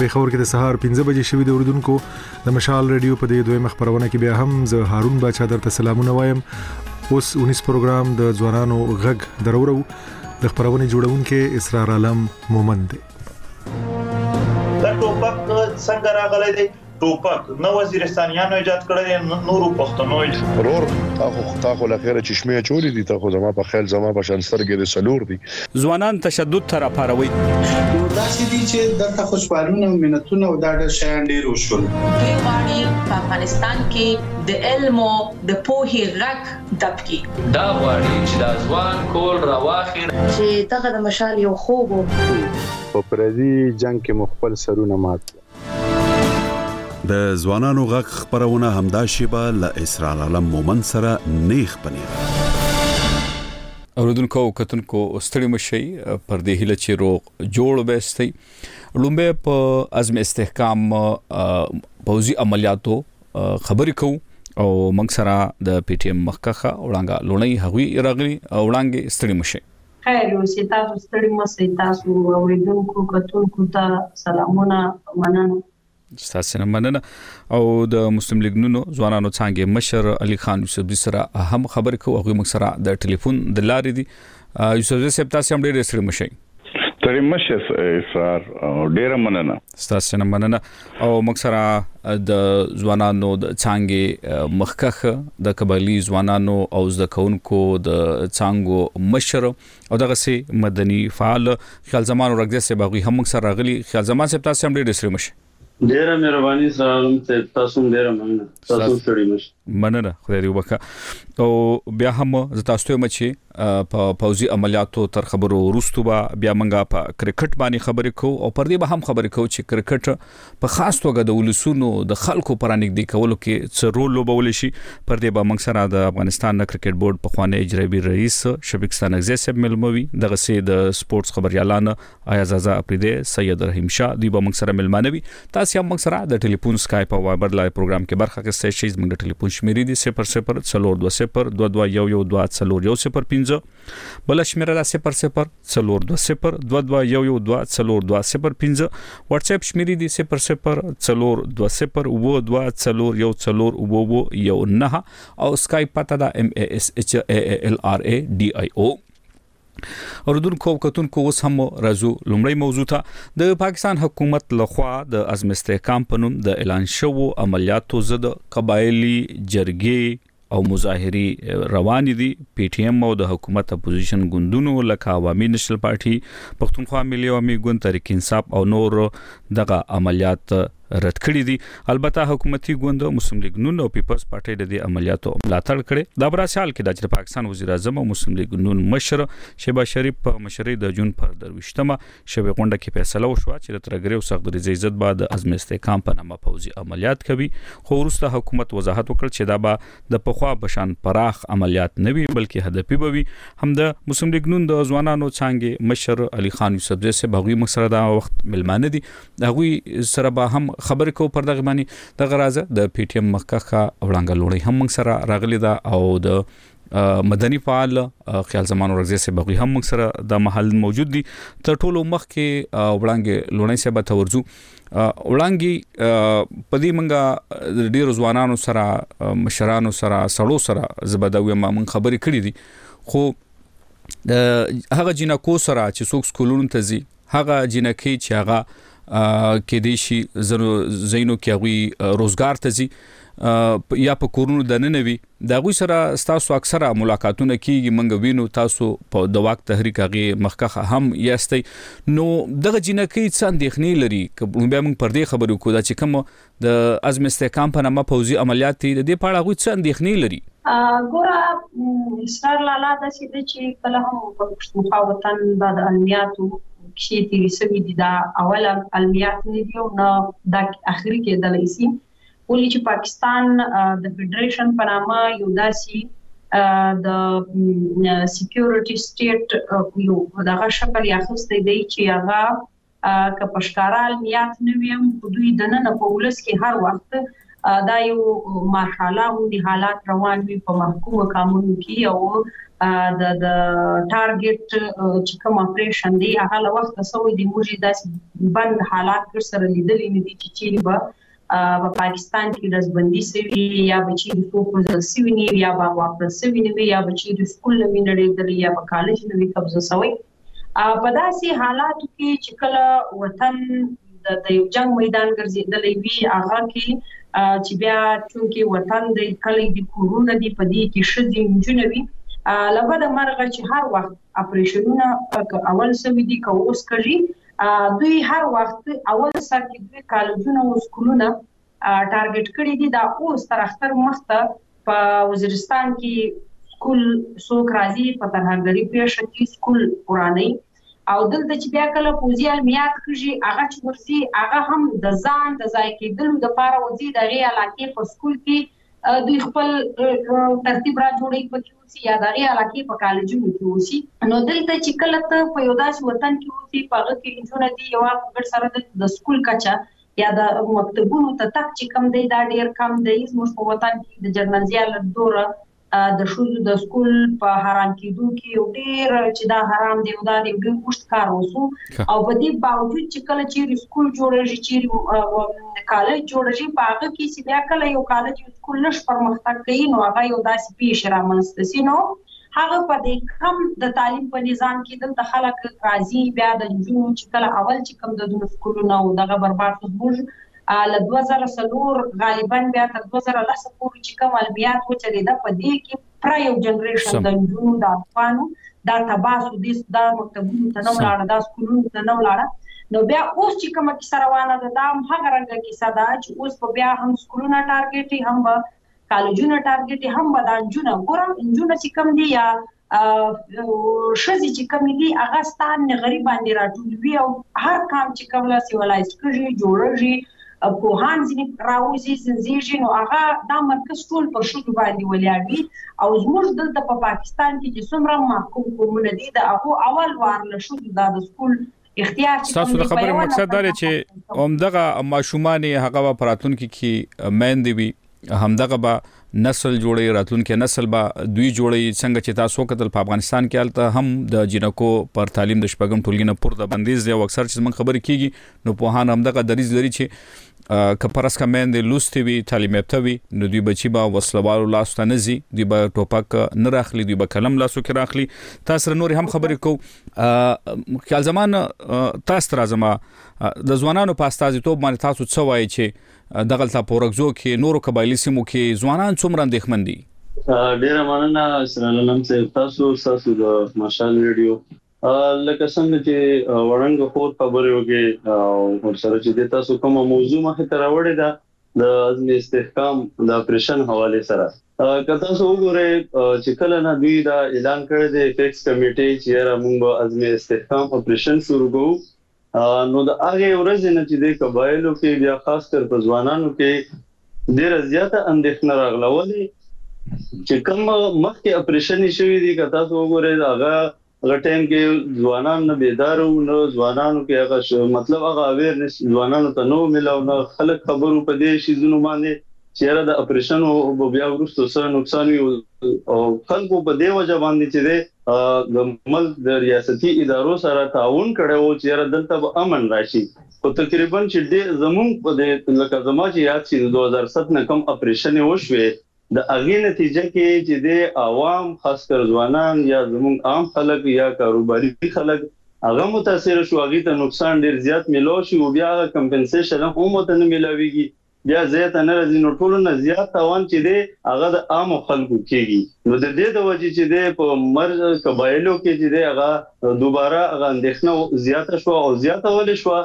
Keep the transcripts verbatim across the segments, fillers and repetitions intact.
پیښور کې د سهار پنځه بجې شوې د اردوونکو د مشال رادیو په دې دویمه خبرونه کې بیا هم زه هارون باچا درته سلامونه وایم. اوس اونیس پروګرام د ځوانانو غږ درورو د خبرونه جوړونکو اسرار عالم مومند دی. دا ټوپک څنګه راغلی دی؟ ټوپک نو وزیرستانیانو ایجاد کړی، نورو پښتنو ورور تاسو تاسو لخيره چشمه چولې دي، تاسو زما په خیال زما په شان سترګې د سلور دي. ځوانان تشدد تر پاروي نو دا چې دي چې دغه خوشحالونه او منتونه او دا د شیان ډیر وشول. دوی غواړي په افغانستان کې د علم او د پوهې غږ دبکي. دا غواړي چې د ځوان کول راواخیر چې دغه د مشال یو خوب په پردي جنگ کې مخبل سرونه مات. د ځوانانو غږ خبرونه همدا شیبه ل اسرار عالم مومند سره نیخ پنیر. اوردونکو کتونکو ستړي مشي پر دې هله چې روغ جوړ وبستي لومبه په عزم استحکام پوزي عملیاتو خبرې کو او موږ سره د پی ټی ایم مخکخه وړاندې لونی هغوی راغلي وړاندې ستړي مشي. خیر اوسې تاسو ستړي مشي، تاسو اوریدونکو کتونکو ته سلامونه مننه. ستاسو نه مننه. او د مسلم لیگ نونو ځوانانو څنګه مشر علي خان یوسفزي سره هم خبرې کوو، هغه موږ سره د ټلیفون د لارې دي. یوسفزي صاحب تاسو هم ډېر سره مشي. ترې مشه سر ډېر مننه. ستاسو نه مننه. او موږ سره د ځوانانو د څنګه مخکخه د قبایلی ځوانانو او زدکونکو د څنګه مشر او دغه سي مدني فعال خیال زمان ورګزه سه باغی هم موږ سره راغلي. خیال زمان صاحب تاسو هم ډېر سره مشي. ډیره مهرباني سلام ته تاسو ډیره مننه. تاسو سړي مش مننه خدای دې وبخښه. او بیا هم ز تاسو ته مچي په پوزي عملیاتو تر خبرو ورستو با بیا منګه په کرکټ باندې خبرې کو او پر دې به هم خبرې کو چې کرکټ په خاص توګه د ولسونو د خلکو پرانګ دی کولو کې څه رول لوبول شي. پر دې به موږ سره د افغانستان کرکټ بورډ په خوانه اجرایي رئیس شفیقستان اگزی صاحب ملموي، دغه سي د سپورتس خبريالان ایازازا اپریده سید رحیم شاه دی به موږ سره ملمانوي. تاسو هم موږ سره د ټلیفون سکایپ او وایبر لای پروګرام کې برخه اخیستئ شئ. موږ د ټلیفون شمیرې دي صفر صفر څلور دوه صفر دوه دوه یو یو دوه څلور یو صفر پنځه، بل شمیره د صفر صفر څلور دوه صفر دوه دوه یو یو دوه څلور دوه صفر پنځه. واتس اپ شمیرې دي صفر صفر څلور دوه صفر و دوه څلور یو څلور و یو نه او سکایپ پته دا ام ا اس اچ ا ال ار ا ډي آی او. اوردونکو کتونکو اوس هم راځو لومړی موضوع ته. د پاکستان حکومت لخوا د عزم استحکام په نوم د اعلان شوو عملیاتو ضد قبایلی جرګې او مظاهري روان دي. پی ټی ایم او د حکومت اپوزیشن ګوندونو لکه عوامي نېشنل پارټي، پښتونخوا ملي عوامي ګوند، تحریک انصاف او نور دغه عملیات رد کړی دي. البته حکومتي ګوند مسلم لیگ نون او پیپلز پارټي د دې عملیاتو ملاتړ کړي. دا براسال کې د پاکستان وزیر اعظم او مسلم لیگ نون مشر شهباز شریف په مشرۍ د جون پر درويشتمه شبي غونډه کې فیصله وشو چې د ترګری او سخت درې عزت بعد عزم استحکام په نامه پوزي عملیات کوي. خو وروسته حکومت وضاحت وکړ چې دا به د پخوا بشان پراخ عملیات نه وي بلکې هدفي بوي. هم د مسلم لیگ نون د ځوانانو څنګه مشر علي خان یوسفزي سه بغوی مقصد دا وخت ملمانه دي، هغه سره به هم خبرې کو پر دغه باندې د غرازه د پی ټی ایم مخکخه وړاندې لوري هم موږ سره راغلي دا او د مدني فعال خیال زمان ورګزی سه بغوی هم موږ سره د محل موجود دي. تر ټولو مخ کې وړاندې لوري سه به تورزو وړاندې پدې منګه ډیر ځوانانو سره مشرانو سره سړو سره زبدوي ما من خبرې کړې دي. خو هغه جنکو سره چې څوک سکولونو ته ځي، هغه جنکی چې هغه کې دي شي زینو کې غوي روزګار ته زی یا په کورونو د ننوي دا غوي سره تاسو اکثره ملاقاتونه کیږي. منګ وینو تاسو په د وخت تحریک هغه مخکخه هم یاستئ. نو دغه جنکی څه اندېښنې لري که بیا موږ پر دې خبرو کو دا چې کوم د عزم استحکام په نامه پوزي عملیات دي د دې په اړه غوي څه اندېښنې لري؟ ګوره اسرار لاله د سې چې کله هم په پښتونخوا وطن د امنیاتو کې تیری سوي دي دا اوله علمیات نه دی او نه د اخري کې د لېسي ولې چې پاکستان د فدریشن په نامه یو داسي د سکیورټي سټیټ یو دغه شکل یاخستې دی چې هغه که پښکارا علمیات نه ویم په دوی د نن په ولس کې هر وخت دا یو ماشاءالله غوډي حالات روان وي په محکومه قانون کې او د د ټارګټ چې کوم اپریشن دی هغه له وخت سوي د موجي داسې بند حالات پر سره لیدلې نه دي چې چیرې به په پاکستان کې رزبندي سوي یا به چې د فوکس سوي نه یا به واپس سوي نه یا به چې د سکول نه وینړې یا په کالج نه وي قبضه سوي په داسې حالاتو کې چې کله وطن د یو جنگ میدان ګرځیدلې وي هغه کې چې بیا چې وطن د کلی د کورونه دی په دې کې شذې جنوي لبد مرغه چې هر وخت اپریشنونه اول سوي دي که اوس کوي دوی هر وخت اول سر کې دوی کالجونه او سکولونه ټارګټ کړی دي دا اوس تر اختر مخته په وزیرستان کې سکول څوک راځي په ترهګری پیښه کې سکول وراني او دلته چې بیا کله پوزي علمیات کوي هغه چې ورسي هغه هم د ځان د ځای کېدل د لپاره وځي د غي علاقې په سکول کې دوی خپل ترتیب را جوړي پکې یا دغه علاقې په کالجونو کې وسی نو دلته چې کله ته په یو داسې وطن کې وسی په هغه کې انجونه دي یو ګډ سره د سکول کچا یا د مکتبونو ته تک چې کم دی دا ډیر کم دی زموږ په وطن کې د جرمنزیال دوره د شوزو د سکول په حرام کېدو کې ډیر چې دا حرام دی او دا د ګډ پښت کار وسو او په دې باوجود چې کله چې سکول جوړېږي چې کالج جوړېږي په هغه کې چې بیا کله یو کالج یو سکول نش پرمختګ کوي نو هغه یو داسې پیښ رامنځته سي نو هغه په دې کم د تعلیم په نظام کې د خلک راځي بیا د جنونو چې کله اول چې کم د دونو سکولونو او دغه برباد زموږ ل دوه زره څلور غالبا بیا تر دوه زره لس پورې چې کوم علمیات و چې د پدې کې پر یو جنریشن د جنونو د افغانو دا تباسو د د مکتبونو ته نو لاړه د سکولونو ته نو لاړه نو بیا اوس چې کوم کې سروانه ده دا هغه رنګ کې صدا چې اوس په بیا هم سکولونه ټارګټي هم به کالجونه ټارګټي هم به د جنونو ګورم جنونو چې کوم دي یا شذې چې کوم دي هغه ستان غریب باندې راټول وي او هر کام چې کوم لا سیولایز کړي جوړږي په هان ځینې راوځي زنځيږي نو هغه دا مرکز ټول پر شو باندې ولاړ وي او زموږ دلته په پاکستان کې چې څومره محکوم قومونه دي دا هغه اول وار له شو د سکول اختیار تاسو د خبرې مقصد دا دی چې همدغه ماشومان هغه پراتونکو کې مېندې وي همدغه به نسل جوړي راتلونکي نسل به دوی جوړي څنګه چې تاسو کتل په افغانستان کې الته هم د جنکو پر تعلیم د شپږم ټولګي نه پور د بندیز دی او اکثر چې من خبرې کیږي نو په هان همدغه دریز لري چې کپرس کمند لوستي وي تعلیم یافته وي نو دوی بچي به وسلوالو لاس ته نزي دوی به ټوپک نه راخلي دوی به قلم لاسو کې راخلي تاسو نور هم خبرې کو خیال زمان تاسو راځما د ځوانانو په استازیتوب باندې تاسو څه وایي چې دغلطه پورګزو کې نورو قبایلی سیمو کې ځوانان څومره اندېښمن دي ډیره مننه اسرائیل نن تاسو تاسو د مشال ریډیو لکه څنګه چې وړاندې خور خبرې وکړي او سره چې تاسو کومه موضوع مخه تر وړې ده د عزم استحکام د اپریشن حواله سره کله تاسو وګورئ چې کله نه دوی دا اعلان کړی دی فیکس کمیټي چې موږ عزم استحکام اپریشن شروع کوو نو د هغه ورځ نه چې د قبایلو کې بیا خاص تر په ځوانانو کې ډېر زیاته اندېښنه راغله ولې چې کوم مخکې اپریشن شوی دی که تاسو وګورئ هغه هغه ټایم کې ځوانان نه بیدار وو نو ځوانانو کې هغه مطلب هغه اویرنس ځوانانو ته نو ملاو نه خلک خبرو په دې شي زونو باندې چې د اپریشن او بیا ورستو سره نقصان وي او خلکو په دې وجه باندې چې د ملک د ریاستي ادارو سره تعاون کړو چې دلته به امن راشي او تقریبا چې د زمون په دې لکه زما چې یاد شي دوه هزار سات نه کم اپریشن وشوي د اغه نتیجه کې چې د عوام خاص کر ځوانان یا زمون عام خلک یا کاروباري خلک هغه متاثر شو هغه ته نقصان ډیر زیات ملو شي او بیا کمپنسیشن هم ته نه ملاويږي بیا زیات نه راځي نو ټول نه زیات تاوان چې دی هغه د عام خلکو کېږي نو د دې د وجې چې دی په مرز قبایلو کې چې دی هغه دوباره هغه اندېښنه زیاته شو او زیاته ول شو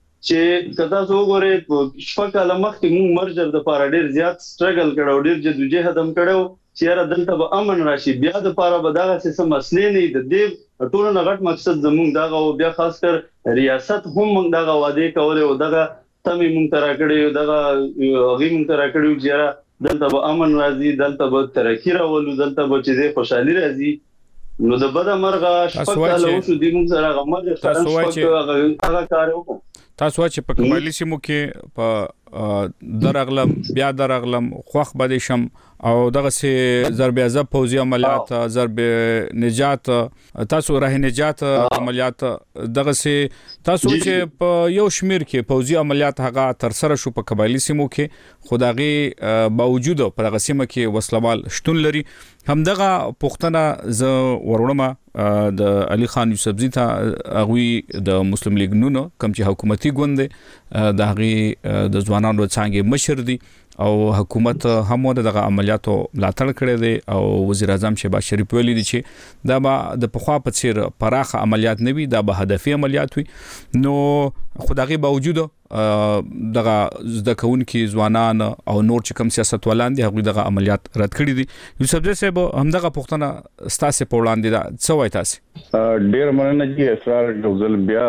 چې کدا زه وګورئ په شپږ کاله مخکې موږ مرجر د پاره ډیر زیات سټرګل کړو ډیر جدوجہد هم کړو چې را دلته به امن راشي بیا د پاره به دغه څه مسلې نه د دې ټول نه غټ مقصد زموږ دغه او بیا خاص کر ریاست هم موږ دغه وعده کولې او دغه تمه موږ ترا کړو دغه هغه موږ ترا کړو چې دلته به امن راځي دلته به ترقی راولو دلته به چې خوشحالي راځي نو د بده مرغه شپږ کاله وشو د موږ سره غمر خرن شپږ هغه کار وکړو تاسو چې په قبایلی سیمو کې په درغلم بیا درغلم خوخ بده شم او دغه سي ضرب عذاب پوزي عملیات ضرب نجات تاسو راه نجات عملیات دغه سي تاسو چې په یو شمیر کې پوزي عملیات هغه تر سره شو په قبایلی سیمو کې خدایي باوجود پر هغه سیمه کې وسلوال شتون لري همدغه پښتنه ز ورونمه د علي خان یوسفزي ته اغوي د مسلم لیگ نونو کم چې حکومتي ګوند د هغه د ځوانانو څنګه مشر دي او حکومت هم دغه عملیاتو ملاتړ کړی دی او وزیر اعظم شهباز شریف ویلي دی چې دا به د پخوا په څیر پراخه عملیات نه وي دا به هدفي عملیات وي نو خدایي باوجود دغه د کونکي ځوانان او نور چې کوم سیاستوالان دي هغه دغه عملیات رد کړی دي یوسف زی صاحب همدغه پښتنه ستاسو په وړاندې دا څه وایي تاسو ډیر مننه چې اسرار ډوزل بیا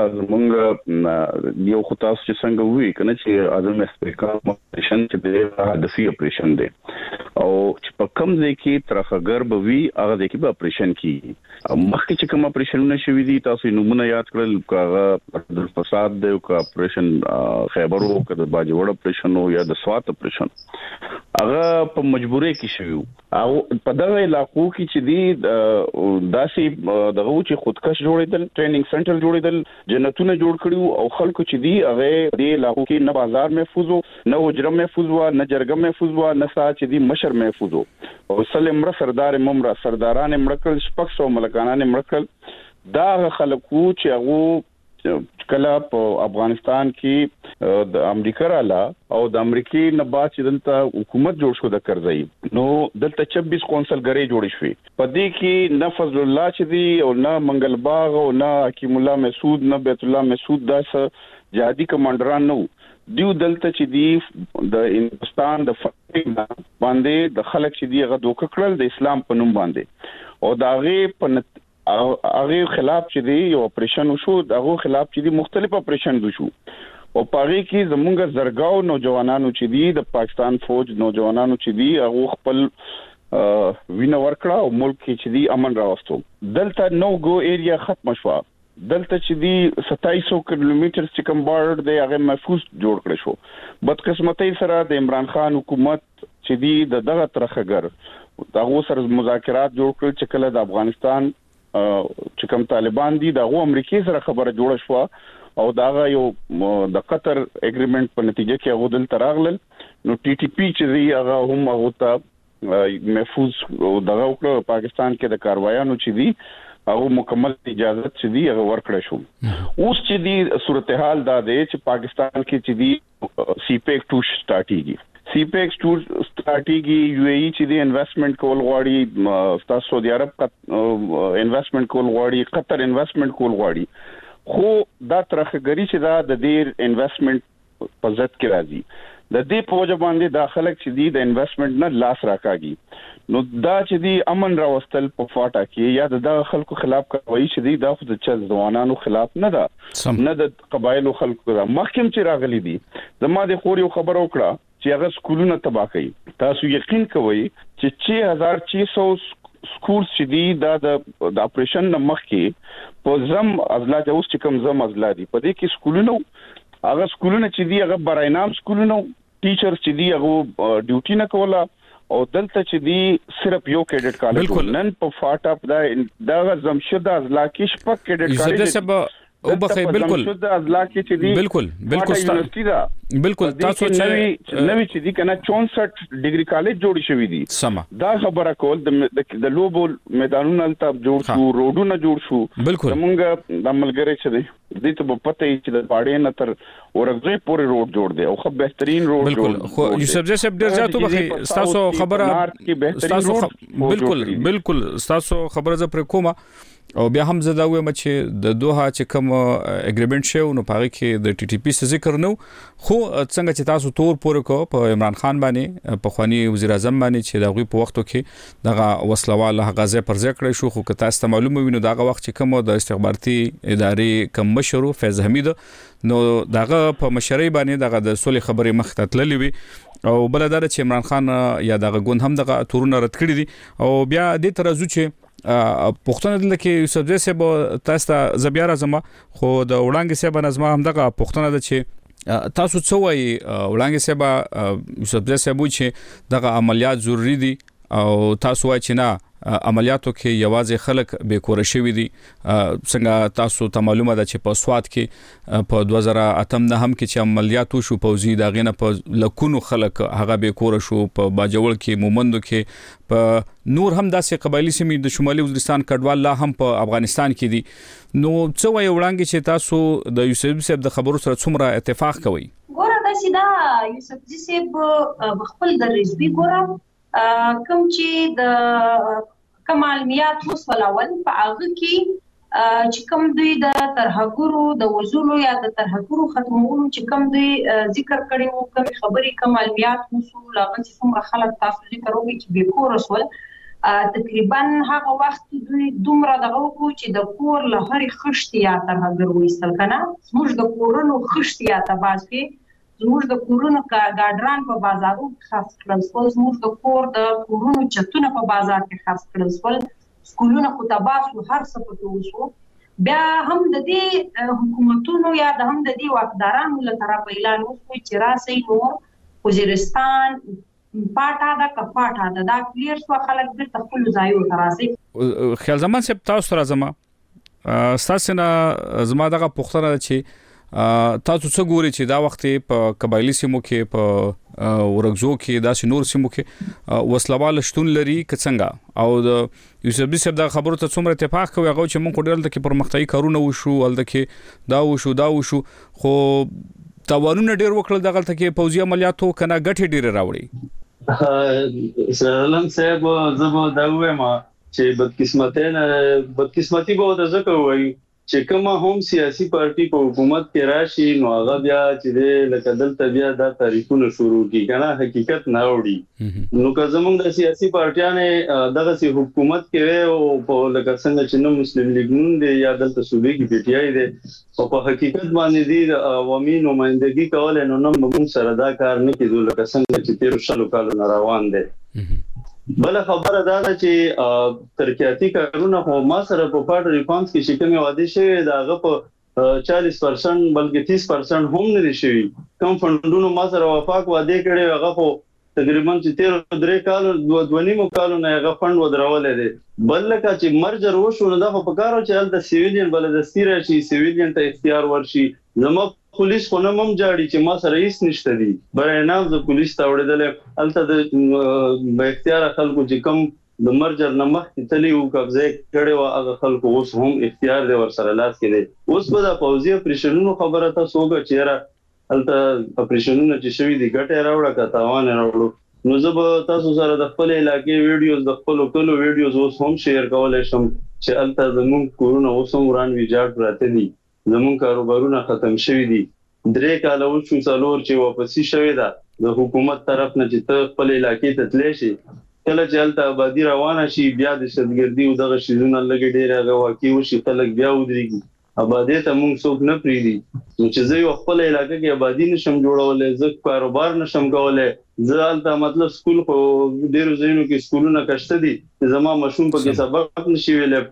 زمونږ یو خطاس چې څنګه وی کنه چې اعظم اسپیکر اپریشن چې د هدفي اپریشن دی او چې په کوم ځای کې ترخګر به وی هغه ځای کې به اپریشن کیږي مخکې چې کوم اپریشنونه شوي دي تاسو نمونه یاد کړل کاغه د فساد دی او کا اپریشن خیبر او کا د باجوړ اپریشن او یا د سوات اپریشن هغه په مجبورۍ کې شوی او په دغه علاقو کې چې دی داسې دغه چې خودکش جوړیدل ټریننګ سنټر جوړیدل جنتونه جوړ کړیو او خلکو چې دی هغه د علاقو کې نه بازار محفوظ نه حجره محفوظ و نه جرګه محفوظ و نه سا چې دی مشر محفوظ او سلم را سردار ممرا سرداران مړکل شپږ سو ملکانان مړکل دا خلکو چې هغه کله په افغانستان کې د امریکا رااله او د امریکای نه بعد چې دلته حکومت جوړ شو د کرزئی نو دلته چوبیس کونسلګری جوړ شوې په دې کې نه فضل الله چې دی او نه منګل باغ او نه حکیم الله مسعود نه بیت الله مسعود داس جهادي کمانډران نو دیو دلته چې دی د هندستان د باندې د خلک چې دی هغه دوک کړل د اسلام په نوم باندې او داغه په هغه خلاف چې دی یو اپریشن وشو دغه خلاف چې دی مختلف اپریشن وشو او پاره کې زمونږ زرګاو نوجوانانو چې دی د پاکستان فوج نوجوانانو چې دی هغه خپل وینه ورکړه او ملک کې چې دی امن راوستو دلته نو ګو ایریا ختم شو دلته چې دی ستایس سو کیلومتر چې کوم بارډر دی هغه محفوظ جوړ کړی شو بدقسمتۍ سره د عمران خان حکومت چې دی د دغه ترخګر دغه سره مذاکرات جوړ کړل چې کله د افغانستان چې کوم طالبان دي دغه امریکای سره خبره جوړه شو او داغه یو د قطر اګریمنت په نتیجه کې هغه دل تراغلل نو ټي ټي پی چې دی هغه هم هغه ته محفوظ دغه وکړه پاکستان کې د کاروایانو چې دی هغه مکمل اجازه چې دی هغه ورکړه شو اوس چې دی صورتحال دا دی چې پاکستان کې چې دی سی پیک ټو سٹارټيږي سی پیکس ټور سٹارټيږي یو ای ای چې د انویسټمنٹ کول غواړي تاسو سعودي عرب انویسټمنٹ کول غواړي قطر انویسټمنٹ کول غواړي خو دا ترخګری چې دا د ډیر انویسټمنٹ په ځت کې راځي د دې په وجه باندې داخله چې دی د انویسټمنٹ نه لاس راکاږي نو دا چې دی امن راوستل په فاټا کې یا د خلکو خلاف کوي چې دی دا خو د چل ځوانانو خلاف نه ده نه د قبایلو خلکو دا مخکم چې راغلي دي زما د خور یو خبر وکړه چې هغه سکولونه تباہ کړي تاسو یقین کوئ چې چھ ہزار چھ سو سکول چې دی دا د اپریشن مخ کې په زم ازلا د اوس چې کوم زم ازلا دي په دې کې سکولونه هغه سکولونه چې دی هغه براینام سکولونه ټیچر چې دی هغه ډیوټي نه کوله او دلته چې دی صرف یو کیډټ کالج نن په فاټ اپ دا دا زمشد ازلا کې شپږ کیډټ کالج او بخې بالکل بالکل بالکل بالکل تاسو چې نوې چې دي کنه چونسټ ډیګري کالج جوړ شوی دي سم دا خبره کول د لوبو میدانونو تل جوړ شو روډونه جوړ شو موږ د عملګری چې دي د ته په پته چې د پاړې نه تر ورغځي پورې روډ جوړ دی او خو بهترین روډ بالکل خو یوسف زی صاحب ډیر ځاتو بخې تاسو خبره تاسو بالکل بالکل تاسو خبره ز پر کومه او بیا هم زه دا وایم چې د دوه چې کوم اګریمنت شو نو پاره کې د ټي ټي پی څخه ذکر نو خو څنګه چې تاسو تور پورې کو په عمران خان باندې په خواني وزیر اعظم باندې چې دغه په وختو کې دغه وسلوال غزه پر ځای کړی شو خو که تاسو معلومه وینئ دغه وخت چې کوم د استخباراتي ادارې کم مشرو فیض حمید نو دغه په مشرۍ باندې دغه د صلح خبرې مخ ته تللې وي او بلدار چې عمران خان یا دغه ګوند هم دغه تورونه رد کړی دي او بیا د ترازو چې پښتون دلته کې یوسف زی صاحب تاسو ته زبیا راځم خو د وړاندې صاحب نظم هم دغه پښتون د چې تاسو څه وایي وړاندې صاحب یوسف زی صاحب چې دغه عملیات ضروری دي او تاسو وایي چې نه عملیاتو کې یوازې خلک به کور شوي دي څنګه تاسو ته معلومه ده چې په سواد کې په دوه زره اته نه هم کې چې عملیات وشو پوزي دا غینه په لکونو خلک هغه به کور شو په باجوړ کې مومندو کې په نور هم داسې قبایلی سیمې د شمالي وزیرستان کډوال لا هم په افغانستان کې دي نو څه وایي وړاندې چې تاسو د یوسف صاحب د خبرو سره څومره اتفاق کوئ ګوره دا چې دا یوسف صاحب خپل د رزبي ګوره کوم چې د کمالمیات وسولول په هغه کې چې کوم دوی د ترهګرو د وزولو یا د ترهګرو ختمولو چې کوم دوی ذکر کړي وو کوم خبري کمالمیات وسول هغه چې څومره خلک تاسو ذکر وکړي چې به کور وسول تقریبا هغه وخت دوی دومره دغه وکړو چې د کور له هرې خښتې یا ترهګر وېستل کنه زموږ د کورونو خښتې یا تباسي زموږ د کورونو ګاډران په بازارو کې خاص کړل سول زموږ د کور د کورونو چتونه په بازار کې خاص کړل سول سکولونه خو تباسو هر څه په وشو بیا هم د دې حکومتونو یا د هم د دې واکدارانو له طرفه اعلان وشو چې راسي نور وزیرستان پاټا دا کپاټا دا دا کلیر شو خلک د خپل ځایو تراسي خیال زمان سپ تاسو را زما تاسو نه زما دغه پوښتنه چې تاسو څه ګوري چې دا وخت په قبایلی سیمو کې په ورغزو کې داسې نور سیمو کې وسلوال شتون لري که څنګه او د یوسف صاحب دا خبرو ته څومره اتفاق کوي هغه چې مونږ ډېر د پرمختګي کارونه وشو ولته کې دا وشو دا وشو خو تاوانونه ډېر وکړل دغه ته کې پوځي عملیاتو کنه ګټه ډېر راوړي اسرائیل صاحب زبو دا وایم چې بدقسمتي نه بدقسمتي به د زکه وایي چې کومه هم سیاسي پارټي په حکومت کې راشي نو هغه بیا چې لکه دلته بیا دا تاریخونه شروع کی کنه حقیقت نه وړي نو که زمونږ د سیاسي پارټیانه دغه سي حکومت کې او په لکه څنګه چې نو مسلم لیگ نون دی یا دلته صوبې کې پی ټی آی دی او په حقیقت باندې دی عوامي نمائندګي کول نو نو موږ سره دا کار نه کیدو لکه څنګه چې تیر شلو کال روان دي بل خبره دا ده چې ترقیاتي کارونه خو ما سره په پارت ریفارمز کې چې کومه وعده شوی داغه په چالیس پرسنټ بلکې تیس پرسنټ هم نه شي کوم فندونو ما سره وفاق وعده کړي هغه خو تقریبا چې تیر درې کال دوه دونیمو کالونه هغه فند ودرولې دي بل لکه چې مرجر وشو نو دا په کارو چې د سیویلین بلدستي راشي سیویلین ته اختیار ورشي زمو پولیس خو نه مم جاړي چې ما سره هیڅ نشته دي برای نام د پولیس ته وړدل الته د به اختیار خلکو چې کوم د مرجر نمخ تلی او قبضه کړي او هغه خلکو اوس هم اختیار دی ور سره لاس کې دي اوس په د پوزي اپریشنونو خبره ته سوګه چیرې الته اپریشنونه چې شوی دي ګټه راوړه کا تاوان راوړو نو زه به تاسو سره د خپل علاقې ویډیوز د خپل کلو ویډیوز اوس هم شیر کولای شم چې الته زموږ کورونه اوس هم وران ویجاړ پراته دي زمون کاروبارونه ختم شوي دي درې کاله وشو څلور چې واپسی شوی دا د حکومت طرف نه چې ته خپل علاقې ته تللی شي کله چې هلته آبادي روانه شي بیا د شتګردي او دغه شیزونه لږ ډېر هغه واقع وشي خلک بیا ودرېږي آبادي ته موږ څوک نه پریږدي نو چې زه یو خپل علاقې کې آبادي نشم جوړولی زه کاروبار نشم کولی زه هلته مطلب سکول خو ډېرو ځایونو کې سکولونه کشته دي زما ماشوم پکې سبق نشي ویلی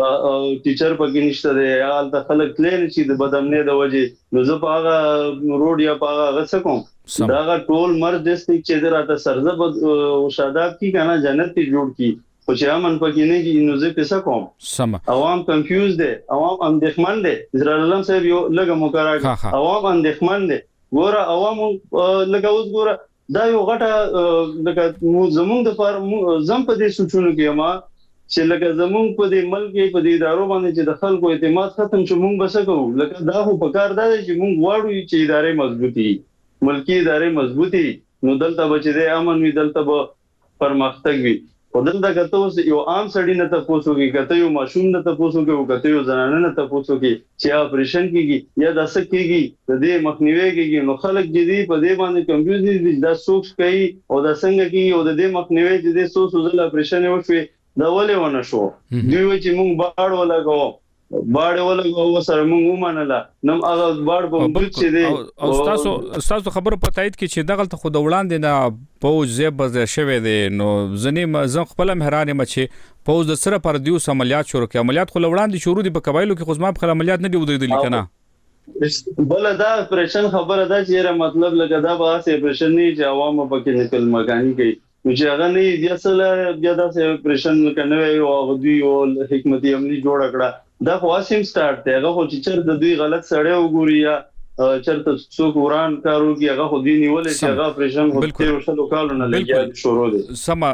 ټیچر پکې نشته دی حال ته خلک تللی نشي د بدامنۍ د وجې نو زه په هغه روډ یا په هغه څه کوم دا هغه ټول مرز ډسټرکټ چې راته سرزب او شاداب کی کنه جنت کې جوړ کی خو چې امن پکې نه کی نو زه پیسې کوم سم عوام کنفیوز دي عوام اندېښمن دي اسرائیل علم صاحب یو لګه مقرره عوام اندېښمن دي ګوره عوام لګه اوس ګوره دا یو غټه لکه زمونږ د فار زم په دې سوچونو کې ما چې لکه زمونږ په دې ملک په دې ادارو باندې چې د خلکو اعتماد ختم شو مونږ بس کوو لکه دا خو په کار دی چې مونږ غواړو چې ادارې مضبوطي ملکی ادارې مضبوطي نو دلته بچي د امن وي دلته به پرمختګ وي او دلته کته یو عام سړی نه تاسو کې کته یو ماشوم نه تاسو کې او کته یو زنانه نه تاسو کې چې اپریشن کیږي یا د څه کیږي د دې مخنیوي کیږي نو خلک جدي په دې باندې کنفیوز دي دا سوچ کوي او د څنګه کیږي او د دې مخنیوي چې د سوسو ځل اپریشن وشوي دا ولې ونه شو دوی چې مونږ باړ ولګو باړ ولګو سره مونږ ومنله نم هغه باړ په بل چې دی او تاسو تاسو خبره پتاید کې چې دغه خو د وړاندې نه پوز زیب بز شوی دی نو ځنې زم خپل مهرانه مچ پوز د سره پر دیوس عملیات شروع کړي عملیات خو وړاندې شروع دي په قبایلو کې خو زما په عملیات نه دی ودرېدل کنه بل دا اپریشن خبره ده چې مطلب لکه دا به سه اپریشن نه چې عوام پکې نکل مکانی کوي چې هغه نه دی اصل بیا دا سه اپریشن کنه او دوی او حکمت عملی جوړ کړه دا خو اسیم سٹارټ دی هغه خو چې چر د دوی غلط سړی وګوري یا چرته څوک وران کارو کې هغه خو دی نیولې چې هغه اپریشن هوته ورسره کالو نه لګیا شروع دي سم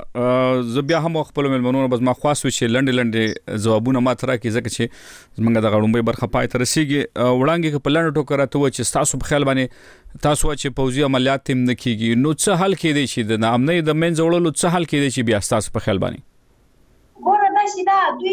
ز بیا هم خپل ملمنونو بس ما خاصو چې لنډ لنډ جوابونه ما ترا کې ځکه چې زمونږ د غړومبې برخه پای تر رسیدي وړاندې په لنډ ټوکر راته چې تاسو په خیال باندې تاسو چې پوزي عملیات تم نه کیږي نو څه حل کېدی شي د نامنې د منځ وړلو څه حل کېدی شي بیا تاسو په خیال باندې ګوره دا چې دا دوی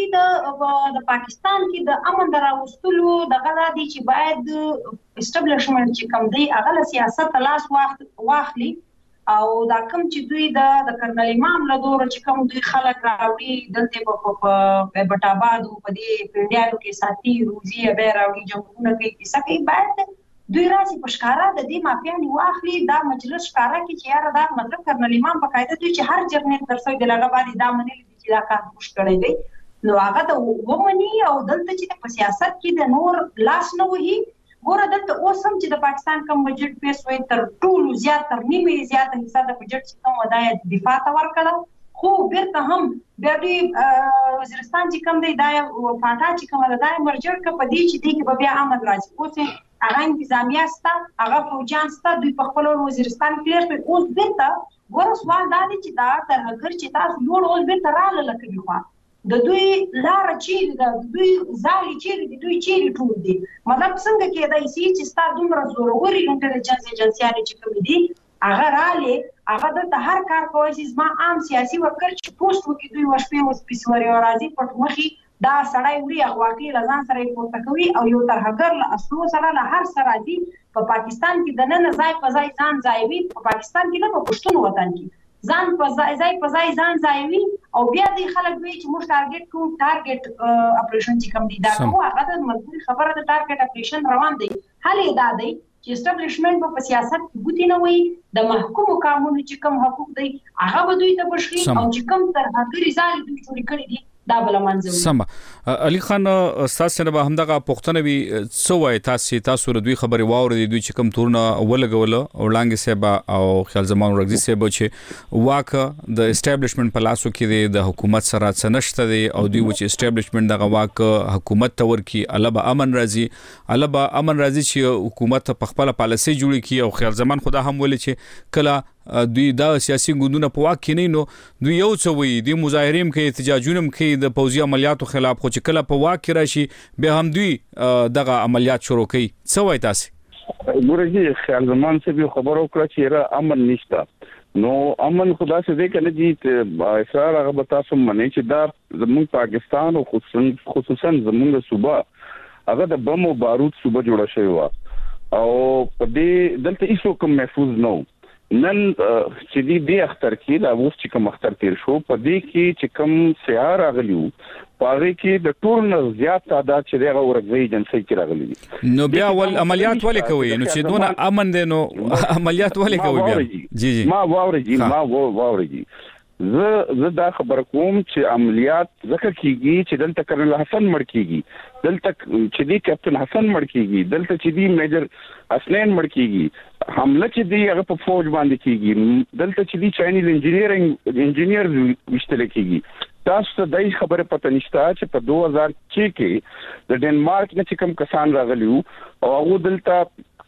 د د پاکستان کې د امن دراوستلو دغه د دې چې باید اسټابلیشمنت چې کوم دی هغه سیاست لاس وخت واخلي او دا کوم چې دوی د د کرنل امام له دور چې کوم دوی خلک راوړي دلته په بټاباد په دې پندیالو کې ساتي روزي به راوړي جمهورونه کې کیسه کوي باید دوی راځي په ښکارا د دې مافیا نی واخلي دا مجلس ښکارا کې چې یاره دا مطلب کرنل امام په قاعده دوی چې هر جرنیل درسوي د لغه باندې دا منل چې دا کار خوش کړی دی نو هغه ته ومني او دلته چې په سیاست کې د نور لاس نه وهي ګوره دلته اوس هم چې د پاکستان کوم بجټ پیس وای تر ټولو زیات تر نیمه زیات حصہ د بجټ چې کوم ودایت دفاع ته ورکړه خو بیرته هم بیا دوی وزیرستان چې کوم دی دا فاټا چې کوم دا مرجر ک په دې چې دی کې بیا امن راځي اوس هغه انتظامیه ستا هغه فوجان ستا دوی په خپل وزیرستان کلیر په اوس بیرته ګوره سوال دا دی چې دا تر هغه چې تاسو جوړ اوس بیرته رااله لکه خو د دوی لار چیرې د دوی ځالې چیرې د دوی چیرې ټول دي مطلب څنګه کېدای شي چې ستا دومره زوروري انټيليجنس ایجنسيانې چې کوم دي هغه رااله هغه د هر کار کوي چې زما عام سیاسي ورکر چې پوسټ وکړي دوی ورشپې اوس پیسوري او راځي پټ مخي دا سړی وړي هغه واقعي لزان سره پورته کوي او یو تر هغه له اصلو سره له هر سره دي په پاکستان کې د نن ځای په ځای ځان ځایوي په پاکستان کې نه په پښتون وطن کې ځان په ځای ځای په ځای ځان ځایوي او بیا دې خلک وی چې موږ ټارګټ کوو ټارګټ اپریشن چې کوم دي دا کوو هغه د مزدوري خبره د ټارګټ اپریشن روان دی حل دا دی چې اسټابلیشمنت په سیاست کې ګوتی نه وي د محکوم قانون چې کوم حقوق دی هغه به دوی ته بشي او چې کوم تر هغه رضای دوی جوړ کړی دي دا بل منځو سم علي خان تاسو نه به همدغه پښتنه وي څو وای تاسو تاسو ر دوی خبري واوري دوی چې کوم تورنه ولګول او لانګ سبا او خیال زمان ورغزي سبا چې واکه د اسټابلیشمنت په لاسو کې د حکومت سره څنشته دي او دوی چې اسټابلیشمنت دغه واکه حکومت تور کې البا امن راځي البا امن راځي چې حکومت په خپل پالیسي جوړي کی او خیال زمان خدا هم ولې چې کله دوی دا سیاسي ګوندونه په واک کې نه نو دوی یو څه وي د مظاهریم کې احتجاجونم کې د پوځي عملیاتو خلاف خو چې کله په واک کې راشي به هم دوی دغه عملیات شروع کوي څه وای تاسو ګورګي خیال زمان څه به خبرو کړ چې را امن نشته نو امن خدا څه دې کنه چې اسرائیل هغه به تاسو منئ چې دا زموږ پاکستان او خصوصا زموږ صوبه هغه د بم او بارود صوبه جوړه شوی و او په دې دلته هیڅ کوم محفوظ نه نن چې دې د اختر کې لا اوس چې کوم اختر تیر شو په دې کې چې کوم سیار راغلیو پاره کې د ټول نه زیات تعداد چې دغه ورغوي ایجنسی کې راغلي نو بیا ول عملیات ولې کوي نو چې دونه امن دي نو عملیات ولې کوي بیا جی جی ما واوري ما واوري زه زه دا خبر کوم چې عملیات ذکر کیږي چې دلته کرنل حسن مړ کیږي دلته چې دی کیپټن حسن مړ کیږي دلته چې دی میجر حسنین مړ کیږي حمله چې دی هغه په فوج باندې کیږي دلته چې دی چاینیز انجینیرینګ انجینیر وشتل کیږي تاسو ته دای خبره پته نشته چې په دوه هزار شش کې د ډنمارک نه چې کوم کسان راغلیو او هغه دلته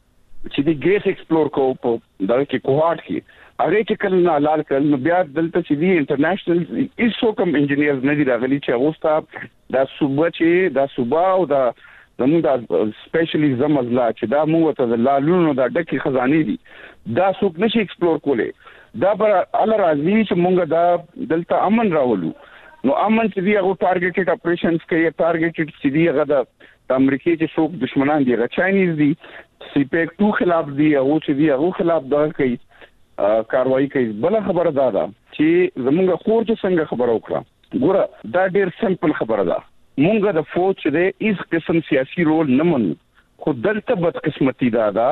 چې دی ګیس ایکسپلور کو په دغه کې کوهاټ کې هغه چې کله نه لال کړل نو بیا دلته چې دی انټرنیشنل ایسو کوم انجینیرز نه دي راغلي چې هغه ستا د صوبه چې د صوبه او د زموږ د سپیشلی زمزلا چې دا موږ ته د لالونو د ډکی خزانه دي دا څوک نشي ایکسپلور کوله دا بر ال راځي چې موږ دا دلته امن راولو نو امن چې دی هغه ټارګټډ اپریشنز کوي ټارګټډ چې دی هغه د امریکای چې څوک دشمنان دي هغه چاینیز دي سی پیک ټو خلاف دي هغه چې دی هغه خلاف دا کوي کاروایی کوي بل خبره دا ده چې زمونږ خور چې څنګه خبر وکړه ګوره دا ډیر سمپل خبره ده مونږ د فوج چې د هیڅ قسم سیاسي رول نه منو خو دلته بدقسمتي دا ده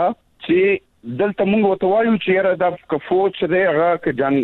چې دلته مونږ وتوایو چې را د فوج چې د هغه ک جان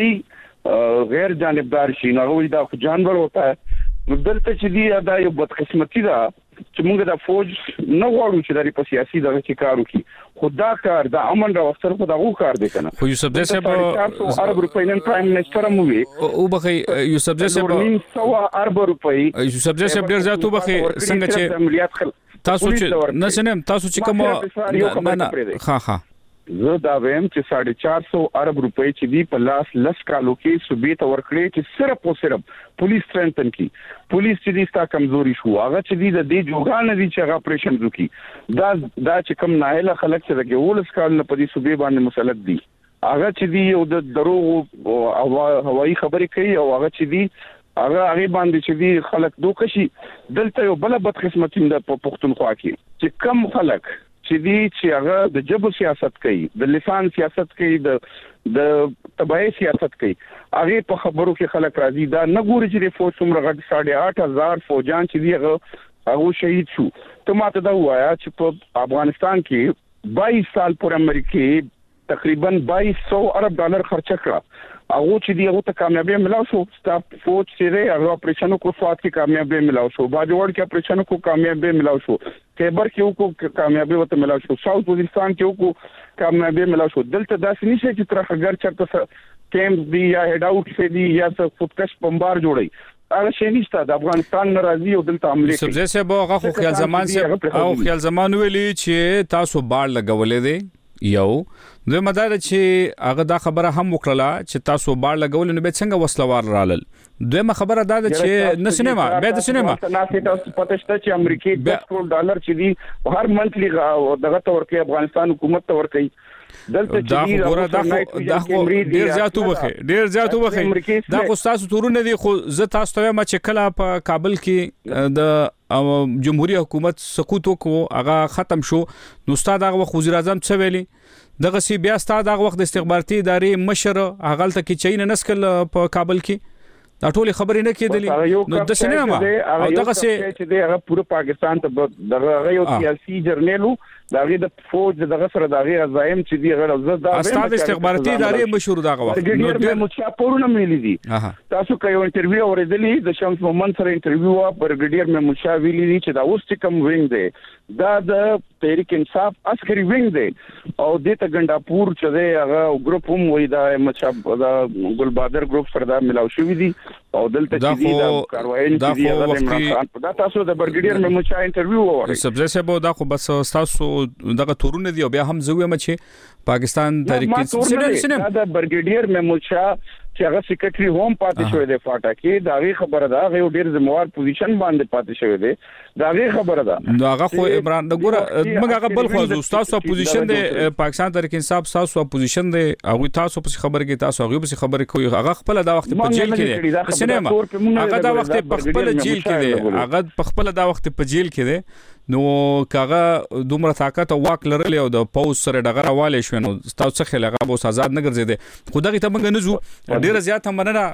دغه غیر جانبدار شي نه وي دا خو جانور وتا نو دلته چې دی دا یو بدقسمتي ده چې موږ د فوج نه غواړو چې د سیاسي دغه کې کار وکړي خدا کار د امن راوستل خو دغه کار دی کنه خو یوسف زئی صاحب ارب روپۍ نن پرایم منسٹر مو وی او بخي یوسف زئی صاحب سو ارب روپۍ یوسف زئی صاحب ډیر زیاتو بخي څنګه چې تاسو چې نه سنم تاسو چې کوم نه ها ها زه دا ویم چې ساڑھے چار سو ارب روپۍ چې دی په لاس لس کالو کې صوبې ته ورکړي چې صرف او صرف پولیس سټرنثن کی پولیس چې دی ستا کمزوري شو هغه چې دی د دې جوګان دی چې هغه اپریشن وکړي دا دا چې کوم ناهله خلک چې دغه ولس کال په دې صوبې باندې مسلط دي هغه چې دی او د دروغ او هوایي خبرې کوي او هغه چې دی هغه هغه باندې چې دی خلک دوه شي دلته یو بل بدقسمتي د پښتونخوا کې چې کم خلک چې دی چې هغه د جبر سیاست کوي د لسان سیاست کوي د د تبعی سیاست کوي هغه په خبرو کې خلک راځي دا نه ګوري چې فوج څومره غټ ساڑھے آٹھ هزار فوجان چې دی هغه هغه شهید شو ته ماته دا وایا چې په افغانستان کې بائیس سال پر امریکای تقریبا بائیس سو ارب ډالر خرچ کړه هغه چې دی هغه ته کامیابی ملاو شو سټاف فوج چې هغه اپریشن کو سواد کې کامیابی ملاو شو باجوړ کې اپریشن کو کامیابی ملاو شو خیبر کې کو کامیابی وته ملاو شو ساوث وزیرستان کې کو کامیابی ملاو شو دلته داسې نشي چې تر هغه چرته کیمپ دی یا هډ اوټ سي دی یا څه خودکش بمبار جوړي هغه شي نشته د افغانستان ناراضي او دلته عملي سب زې سه بوغه خو خیال زمان سه او خیال زمان ویلي چې تاسو باړ لګولې دي یو دوی مدار چې هغه دا خبره هم وکړه چې تاسو باړ لګول نو به څنګه وسلوار رالل دویمه خبره دا ده چې نه سینما به د سینما تاسو ته پته شته چې امریکای دس کروڑ ډالر چې دی هر منثلی دغه تور کې افغانستان حکومت تور کوي دلته چې دا ګوره دا دا ډیر زیاتو وخه ډیر زیاتو وخه دا خو تاسو تورونه دي خو زه تاسو ته ما چې کله په کابل کې د جمهوریت حکومت سقوط وکړو هغه ختم شو نو استاد هغه وخت وزیر اعظم څه ویلي دغه سی بیا ستاسو دغه وخت د استخباراتي ادارې مشر هغه ته کې چین نسکل په کابل کې دا ټول خبرې نه کېدلې نو د سینما او دغه سی چې دغه پوره پاکستان ته دغه یو سیاسي جرنیلو دغه د فوج دغه سره دغه عزایم چې دی غړ زړه دا استاد استخباراتي ادارې مشهور دغه وخت نو د مشاپورونه ملي دي تاسو کوي انټرویو اوریدلې د شمس محمد سره انټرویو وا برګډیر مې مشاویلی دي چې دا اوس چې کوم وینګ دی دا د تحریک انصاف عسکري وینګ دی او د ته ګنداپور چې دی هغه ګروپ هم وای دا مشاب دا ګلبادر ګروپ سره دا ملاو شوی دي او دلته چې دی دا کاروایی چې دی هغه عمران خان دا تاسو د برګډیر مې مشا انټرویو وره سبزه سبو دا خو بس تاسو دغه تورونه دی او بیا هم زوی مچ پاکستان تحریک سینما دا برګډیر مې مشا چې هغه سیکریټري هوم پاتې شوی دی فاټا کې دا غي خبره ده هغه ډیر ذمہوار پوزیشن باندې پاتې شوی دی دا غي خبره ده دا هغه خو عمران د ګوره موږ هغه بل خو تاسو پوزیشن دی پاکستان تحریک انصاف تاسو پوزیشن دی هغه تاسو په خبره کې تاسو هغه په خبره کوي هغه خپل دا وخت په جیل کې دی سینما هغه دا وخت په خپل جیل کې دی هغه په خپل دا وخت په جیل کې دی نو کاغه دومره طاقت او واک لرلی او د پوز سره دغه راواله شو نو تاسو څه خلک هغه اوس آزاد نه ګرځیدي خو دغه ته موږ نه زو ډیر زیات هم نه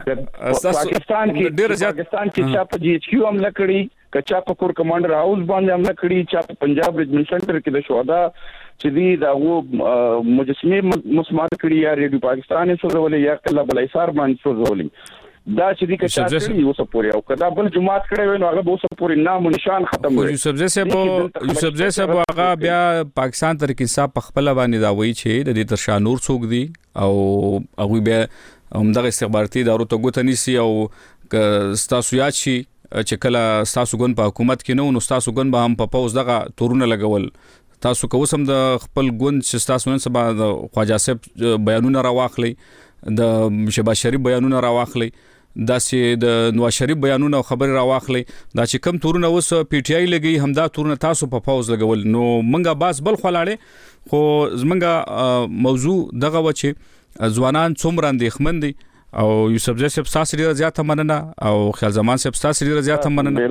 پاکستان کې ډیر زیات پاکستان کې چا په جی ایچ کیو حمله کړی کچا په کور کمانډر هاوس باندې حمله کړی چا په پنجاب ریجمنټ سنټر کې د شهدا چې دی دا و مجسمه مسمار کړی یا ریډیو پاکستان یې سوزولې یا کله بل ایثار باندې سوزولې دا چې دی کچا کړی یو سپوري او کدا بل جماعت کړي وي نو هغه به سپوري نام نشان ختم وي یوسف زئی صاحب یوسف زئی صاحب هغه بیا پاکستان تحریک انصاف په خپل باندې دا وایي چې د دې تر شانور څوک دی او هغه بیا همدغه استخباراتي ادارو ته ګوت نيسي او ستاسو یاد شي چې کله ستاسو ګون په حکومت کې نو نو ستاسو ګون به هم په پوز دغه تورونه لګول تاسو کوسم د خپل ګوند چې تاسو نن سبا د خواجه صاحب بیانونه راواخلي د شبا شریف بیانونه راواخلي دا چې د نواز شریف بیانونه خبر راواخلي دا چې کم تورونه اوس پی ټی آی لګي همدا تورونه تاسو په پاوز لګول نو منګه باس بل خلاړې خو زمنګه موضوع دغه و چې ځوانان څومره اندېخمن دي او یوسف زئی صاحب تاسو ډیر زیات مننه او خیال زمان صاحب تاسو ډیر زیات مننه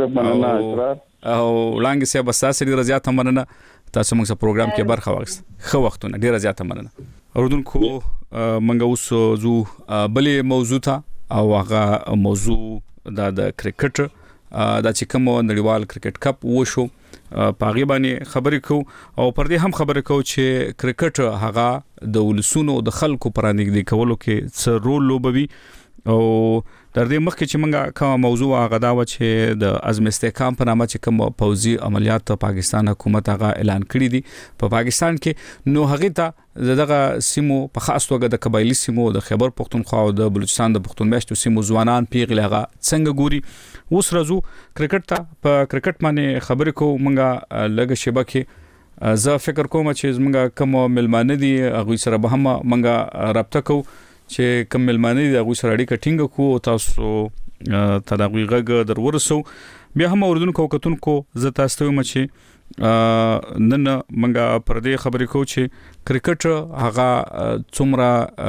او لانګ صاحب تاسو ډیر زیات مننه تاسو موږ سره پروګرام کې برخه واخیست خو وختونه ډیر زیات مننه اوردونکو منګه اوس زو بلې موضوع ته او هغه موضوع دا د کرکټ دا چې کوم نړیوال کرکټ کپ وشو پاغي باندې خبرې کو او پر دې هم خبرې کو چې کرکټ هغه د ولسونو د خلکو پرانګ دی کولو کې څه رول لوبوي او در دې مخکې چې موږ کوم موضوع هغه دا و چې د عزم استحکام په نامه چې کوم پوځي عملیات پاکستان حکومت هغه اعلان کړی دي په پاکستان کې، نو هغه ته دغه سیمو په خاص توګه د قبایلی سیمو د خیبر پختونخوا او د بلوچستان د پختون میشتو سیمو ځوانان پیغلي هغه څنګه ګوري. اوس راځو کرکټ ته. په کرکټ باندې خبرې کوو موږ لږه شیبه کې. زه فکر کوم چې زمونږ کوم ملمانه دي هغه سره به هم موږ رابطه کوو چې کوم ملمانه دي هغه سره اړیکه ټینګ کوو او تاسو تداوی غږ در ورسو. بیا هم اوردونکو کتونکو زه تاسو ته وایم چې نن موږ پر دې خبرې کوو چې کرکټ هغه څومره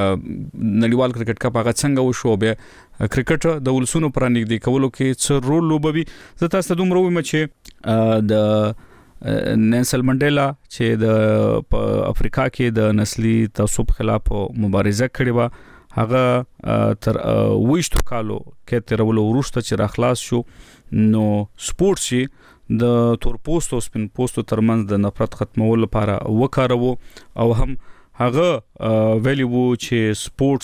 نړیوال کرکټ کپ هغه څنګه وشو، بیا کرکټ د ولسونو پر نږدې کولو کې څه رول لوبوي. زه تاسو ته دومره وایم چې د نیلسن منډیلا چې د افریقا کې د نسلی تعصب خلاف مبارزه کړې و، هغه تر ویشتو کالو کې ترولو وروسته چې راخلاص شو، نو سپورټ شي د تور پوستو سپین پوستو ترمنځ د نفرت ختمولو لپاره وکارو او هم هغه ویلی وو چې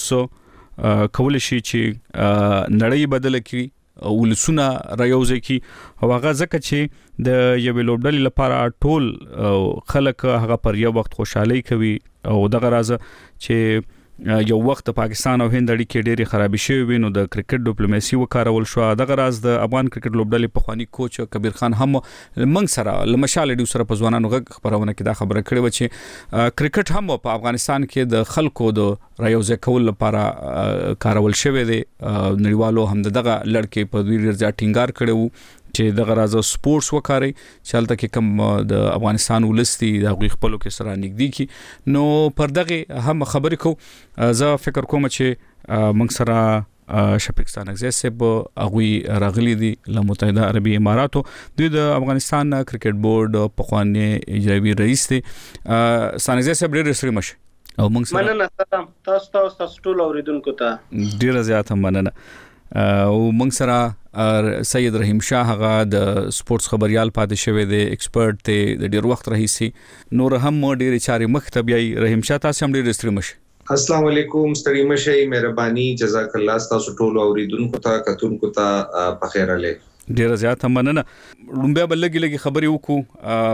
سپورټس کول شي چې نړۍ بدل کړي، ولسونه رايوځي کی، او هغه ځکه چې د یو لوبډلې لپاره ټول خلک هغه پر یو وخت خوشحالي کوي، او دغه راز چې یو وخت پاکستان او هند اړیکې ډېری خرابې شوې وي، نو د کرکټ ډیپلوماسي وکارول شو. دغه راز د افغان کرکټ لوبډلې په خواني کوچ کبیر خان هم منګ سره لمشال ډیو سره په ځوانانو غږ خبرونه کې دا خبره کړې و چې کرکټ هم په افغانستان کې د خلکو د رايوځي کول لپاره کارول شوی دی. نړیوالو هم دغه لړکې په ډیر ځای ټینګار کړو چې دغه راز سپورټس وکاري چې هلته کې کم د افغانستان ولستي د غوښ خپلو کې سره نږدې کی. نو پر دغه هم خبرې کو. زه فکر کوم چې موږ سره شفیقستان اگزی صاحب هغه راغلي دي له متحده عربي اماراتو، دوی د افغانستان کرکټ بورډ په خواني اجرایي رئیس دي. سانګزی صاحب ډېر سره مشه او موږ سره مننه. سلام تاسو ته او تاسو ټول اوریدونکو ته ډېر زیات مننه. او موږ سره سید رحیم شاه هغه د سپورټس خبريال پاتې شوی دی، ایکسپرت دی د ډیر وخت راهیسي، نور هم ډېر چاري مختبي. رحیم شاه تاسو هم ډېر ستړي مشه. السلام علیکم، ستړي مشه، مهرباني، جزاک الله تاسو ټول اوریدونکو ته کتونکو ته په خیر اله. ډیر زیات مننه. لومبیا بلګي لګي خبرې وکړو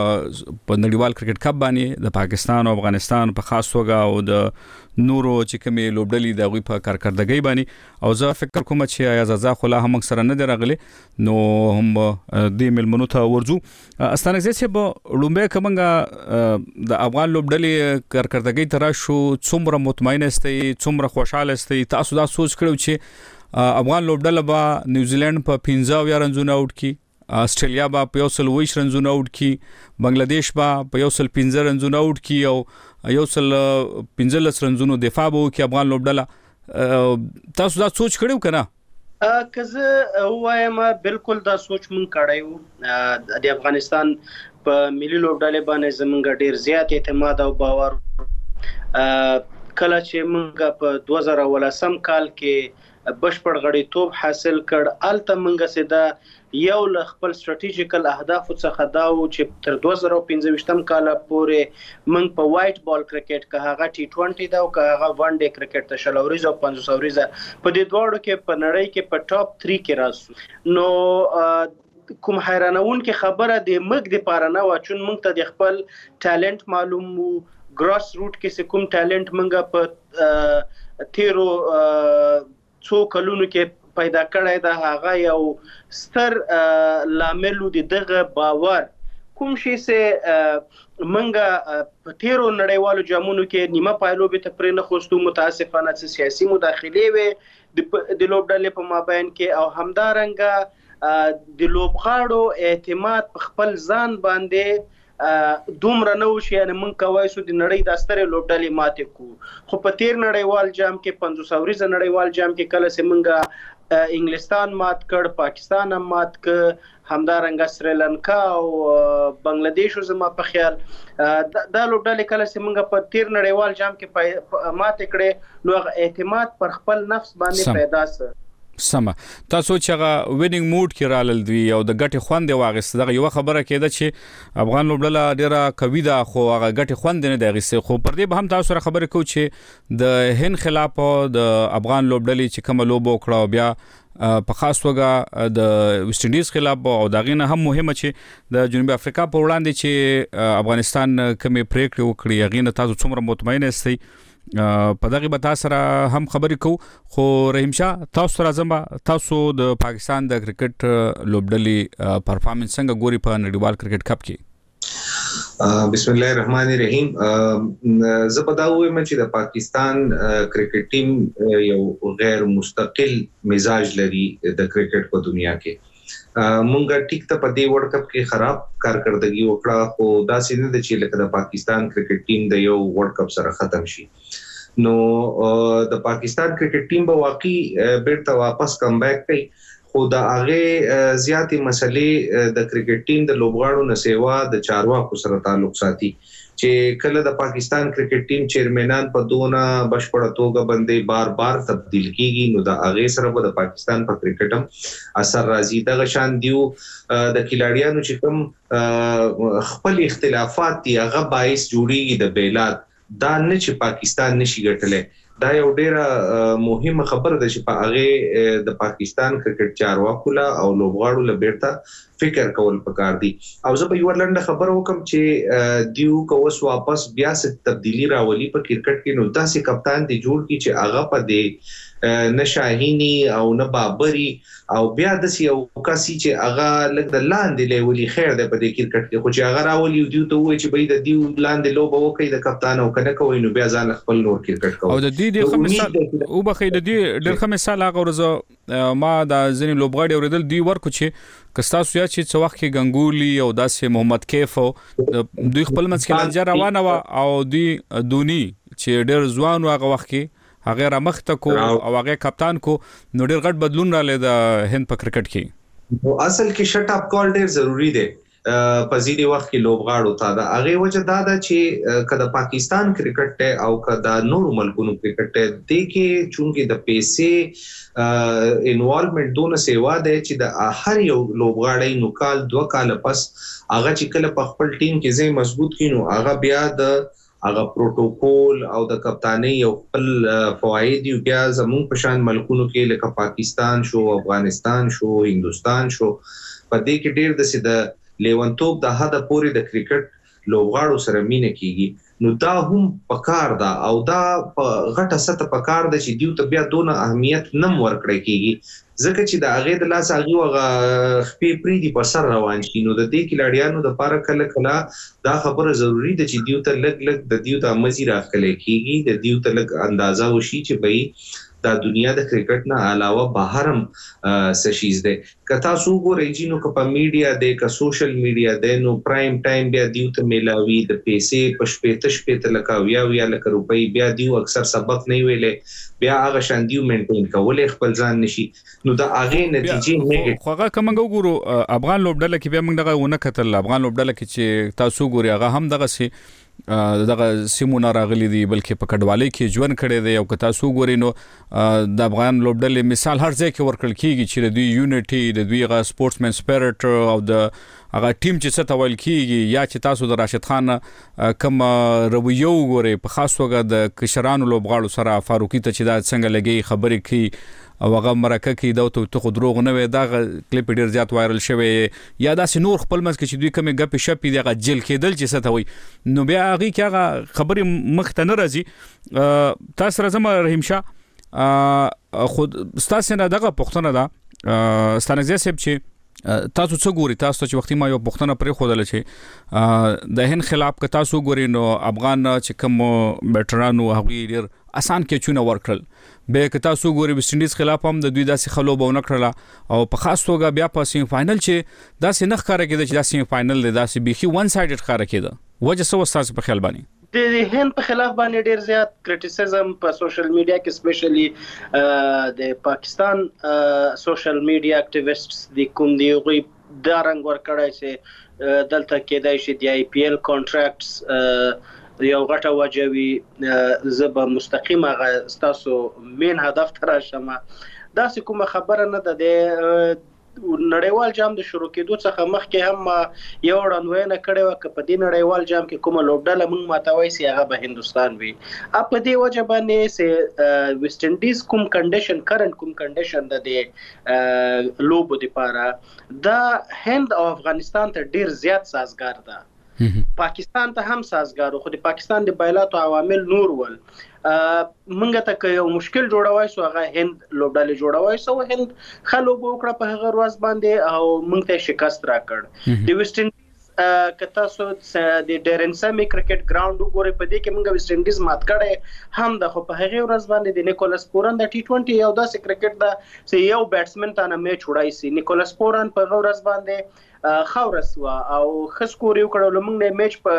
په نړیوال کرکټ کپ باندې د پاکستان او افغانستان په خاص توګه او د نورو چې کومې لوبډلې د غوي په کارکردګۍ باندې، او زه فکر کوم چې اعزاز خلا هم سره نه درغلي، نو هم د ملمنو ته ورجو. استانه چې په لومبیا کومه د افغان لوبډلې کارکردګۍ تر شو څومره مطمئن استي، څومره خوشاله استي، تاسو دا سوچ کړو چې افغان لوبډله به نیوزیلند په پنځه یا رنزونه اوټ کی، استرالیا به په یو سل ویش رنزونه اوټ کی، بنگلاديش به په یو سل پنځه رنزونه اوټ کی، او یو سل پنځه لس رنزونو دفاع به وکي افغان لوبډله. تاسو دا سوچ کړو کنه؟ کزه وایم بالکل دا سوچ مون کړایو. د افغانستان په ملي لوبډله باندې زمونږ ډیر زیات اعتماد او باور کله چې مونږ په دوه زره ولسم کال کې بشپړ غړیتوب حاصل کړ، الته منګه سده یو ل خپل استراتیژیکل اهداف څخه دا و چې تر دوه زره پنځه کال پورې من په وایټ بال کرکټ که هغه ټي ټوئنټي دا او که هغه ون ډے کرکټ ته شلوريز او پنځه سوريز په دې دوړو کې په نړۍ کې په ټاپ تری کې راسو. نو کوم حیرانون کې خبره د مګ د پارانه وا چون مونږ ته د خپل ټالنت معلوم وو، ګراس روټ کې کوم ټالنت مونږه په تیرو څو کلونو کې پیدا کړی دا هغه یو ستر لامل دی دغه باور کوم شي سه منګه په تیرو نړیوالو جامونو کې نیمه پایلوبې ته پرې نه خوستو، متاسفانه سیاسي مداخله وي د لوبډلې په مابین کې، او همدارنګه د لوبغاړو اعتماد په خپل ځان باندې دومره نه وشي. یعنی من کوای سو د نړۍ د سترې لوبډلې ماته کو، خو په تیر نړیوال جام کې پنځه سوري ز نړیوال جام کې کله سیمنګا انګلستان مات کړ، پاکستان هم مات ک، همدارنګه سریلانکا او بنگلاديش زما په خیال دا لوبډلې کله سیمنګا په تیر نړیوال جام کې ماته کړې، نو اعتماد پر خپل نفس باندې پیدا سره. سم تاسو چې هغه وینینګ موډ کې رالل دی او د ګټي خوند واغست دغه یو خبره کېده چې افغان لوبډله ډیره قوي ده خو هغه ګټي خوند نه دی غیسه خو پر دې به هم تاسو سره خبرې کوو چې د هند خلاف د افغان لوبډلې چې کوم لوب وکړه بیا په خاص توګه د ویسټ انډیز خلاف او دغه نه هم مهمه چې د جنوبي افریقا په وړاندې چې افغانستان کومې پریکړې وکړي هغه نه تاسو څومره مطمئن یاستئ په دغه به تاسو سره هم خبرې کوو خو رحیم شاه تاسو سره زما تاسو د پاکستان د کرکټ لوبډلې پرفارمنس څنګه ګوري په نړیوال کرکټ کپ کې بسم الله الرحمن الرحیم زه په دا وایم چې د پاکستان کرکټ ټیم یو غیر مستقل مزاج لري د کرکټ په دنیا کې مونږه ټیک ته په دې ورلد کپ کې خراب کارکردګي وکړه خو دا سینه د چې لکه د پاکستان کرکټ ټیم د یو ورلد کپ سره ختم شي نو د پاکستان کرکټ ټیم به واقعي بیرته واپس کم بیک کوي خو دا هغه زیاتې مسلې د کرکټ ټیم د لوبغاړو نه سیوا د چارواکو سره تعلق ساتي چې کله د پاکستان کرکټ ټیم چیرمنان په دونه بشپړه توګه باندې بار بار تبدیل کیږي نو دا هغه سره به د پاکستان په کرکټ هم اثر راځي دغه شان دیو د کلاډیانو چې کوم خپل اختلافات دي هغه باعث جوړیږي د بیلات دا نه چې پاکستان نشي ګټلې دا یو ډیره مهمه خبره ده چې په هغه د پاکستان کرکټ چارواکو لا او لوبغاړو لا بیرته فکر کول پکار دي او زه به یو لنډه خبره وکم چې دیو کوس واپس بیا ست تبدیلی راولي په کرکټ کې نو داسې کپتان دی جوړ کی چې هغه په دې نه شاهینی او نه بابری او بیا د یو کاسي چې هغه لګ د لاندې لیولي خیر ده په دې کرکټ کې خو چې هغه راولي دیو ته وایي چې به د دیو لاندې لوب وکړي د کپتان او کنه کوي نو بیا ځان خپل نور کرکټ کوي او د دې د مثال او بخې د دې ډېر مثال هغه ورځ ما د ځینې لوبغاړي اوریدل دی ورکو چې کستاسو یا چې څو وخت کې غنګولي او داسې محمد کیف او دوی خپل منځ کې لنجه روانه او دوی دونی چې ډېر ځوان هغه وخت کې هغه رامخته کو او هغه کپتان کو نو ډېر غټ بدلون را لید هند په کرکټ کې او اصل کې شټ اپ کول ډېر ضروری دی په ځینې وخت کې لوبغاړو ته دا هغه وجه دا ده چې کله پاکستان کرکټ ته او کله نور ملکونو کرکټ ته د کې چونګې د پیسې انوالومنت دونه سیوا ده چې د هر یو لوبغاړی نو کال دوه کال پس هغه چې کله په خپل ټیم کې ځای مضبوط کینو هغه بیا د هغه پروتوکول او د کپتانی یو خپل فواید یو بیا زمون په شان ملکونو کې لکه پاکستان شو افغانستان شو هندستان شو په دې کې ډېر د سید لیونتوب د حد پورې د کرکټ لوبغاړو سره مینه کیږي نو دا هم پکار دا او دا غټه سطح پکار د چې دیو ته بیا دونه اهمیت نم ورکړی کیږي ځکه چې د هغه د لاس هغه وغه خپې پری دی په سر روان شي نو د دې کلاډیانو د پاره کله کله دا خبره ضروری ده چې دیو ته لګ لګ د دیو ته مزي راخلې کیږي د دیو ته لګ اندازا وشي چې به دا دنیا د کرکټ نه علاوه بهرم سشیز ده کتا سو ګورې جنو ک په میډیا د ک سوشل میډیا د نو پرایم ټایم بیا دیو ته ملاوي د پیسې پښپېته شپېته لکه ویا ویا لکه روپۍ بیا دیو اکثر سبق نه ویلې بیا هغه شان دیو مینټین کولې خپل ځان نشي نو دا هغه نتیجې نه خو هغه کوم ګورو افغان لوبډله کې بیا موږ دغه ونه کتل افغان لوبډله کې چې تاسو ګوري هغه هم دغه سي دغه سیمونه راغلي دي بلکې په کډوالۍ کې ژوند کړي دي او که تاسو ګورئ نو د افغان لوبډلې مثال هر ځای کې ورکړل کیږي چې د دوی یونټي د دوی غا سپورټسمن سپیرټ او د هغه ټیم چې څه تول کیږي یا چې تاسو د راشد خان کوم رویو ګورئ په خاص توګه د کشرانو لوبغاړو سره فاروقي ته چې دا څنګه لګي خبرې کوي او هغه مرکه کې دا ته خو دروغ نه وي دا کلیپ ډیر زیات وایرل شوی یا دا نور خپل منځ کې چې دوی کومه غپې شپې دغه جیل کېدل چې څه ته وي نو بیا هغه کې هغه خبرې مخ ته نه راځي تاسو راځم رحیم شاه خود تاسو نه دغه پښتنه ده ستانګزه سب چې تاسو څه ګوري تاسو چې وختي ما یو پښتنه پرې خودل چې د هند خلاف که تاسو ګوري نو افغان چې کوم بیټرانو هغه ډیر آسان کې چونه ورکړل به که تاسو ګوري ویسټ انډیز خلاف هم د دوی داسې خلوبونه کړل او په خاص توګه بیا په سیمی فائنل چې داسې نه ښکارا کېده چې داسې سیمی فائنل دی داسې بيخي وان سایډډ ښکارا کېده وجه څه وستاسو په خیال باندې د هند په خلاف باندې ډیر زیات کریټیسیزم په سوشل میډیا کې سپیشلی د پاکستان سوشل میډیا اکټیویسټس د کوم دی غوي دا رنګ ور کړای چې دلته کېدای شي د آی پی ایل کانټراکټس یو غټه وجوي زب مستقیمه تاسو مین هدف تر شمه دا کومه خبره نه ده. د نړیوال جام د شروع کېدو څخه مخکې هم یو وړاندوینه کړې وه که په دې نړیوال جام کې کومه لوبډله موږ ماتوی سي هغه به هندوستان وي. په دې وجه باندې سي ویسټ انډیز کوم کنډیشن کرنٹ کوم کنډیشن د دې لوبو لپاره دا هند او افغانستان ته ډیر زیات سازګار ده. پاکستان ته هم سازګار خو د پاکستان د بایلاتو عوامل نور ول منګه ته یو مشکل جوړوي سو هغه هند لوبډالې جوړوي سو هند خلو وکړه په هغه ورځ باندې او موږ ته شکست راکړ. د ویسټ انډیز کته سو د ډیرن سامي کرکټ ګراوند وګوري په دې کې موږ ویسټ انډیز مات کړي هم د خو په هغه ورځ باندې د نیکولاس پورن د ټي ټوئنټي یو داسې کرکټ دا چې یو بیټسمن ته نه میچ وړای سي. نیکولاس پورن په هغه ورځ باندې خاورس وا او خسکوري وکړل موږ نه میچ په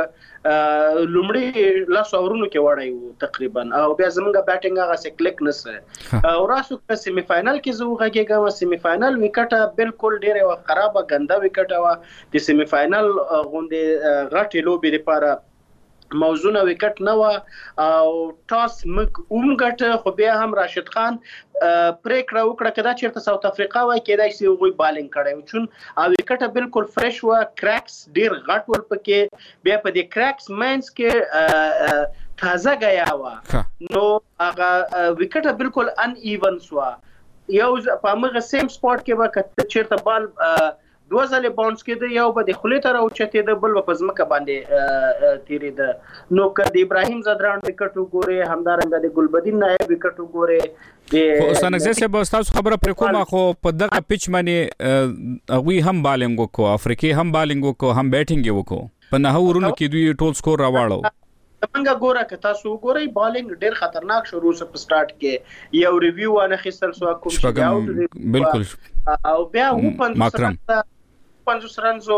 لومړی لاس اورونو کې وړای وو تقریبا او بیا زمونږه بیټینګ هغه سه کلیک نسه او راسو په سیمی فائنل کې زه وغږیږم. سیمی فائنل وکټه بالکل ډیره خرابه ګنده وکټه وا د سیمی فائنل غونډه غټي لوبي لپاره موزونه وکټ نه و او ټاس مګ اومګټ خو بیا هم راشد خان پریکړه وکړه کدا چیرته ساوث افریقا وای کېدای شي وګوي بالینګ کړي چون او وکټه بالکل فرش و کراکس ډیر غټ ول پکې بیا په دې کراکس مینز کې تازه غیا و نو هغه وکټه بالکل ان ایون سو یو په موږ سیم سپورت کې وکړه چیرته بال دوه ځله باونس کېده یو به د خولې تر او چته د بل په ځمکه باندې تیری ده نو کدی ابراهیم زدران وکټ وګوره همدارنګه د ګلبدین نایب وکټ وګوره خو سنګزه سه تاسو خبره پر کومه خو په دغه پیچ باندې هغه هم بالینګ وکړو افریقي هم بالینګ وکړو هم بیټینګ وکړو په نه ورونو کې دوی ټول سکور راوړو. څنګه ګوره که تاسو وګورئ بالینګ ډیر خطرناک شروع سره په سٹارټ کې یو ریویو وانه خسل سو کوم شي اوټ بالکل او بیا و پنځوس رنز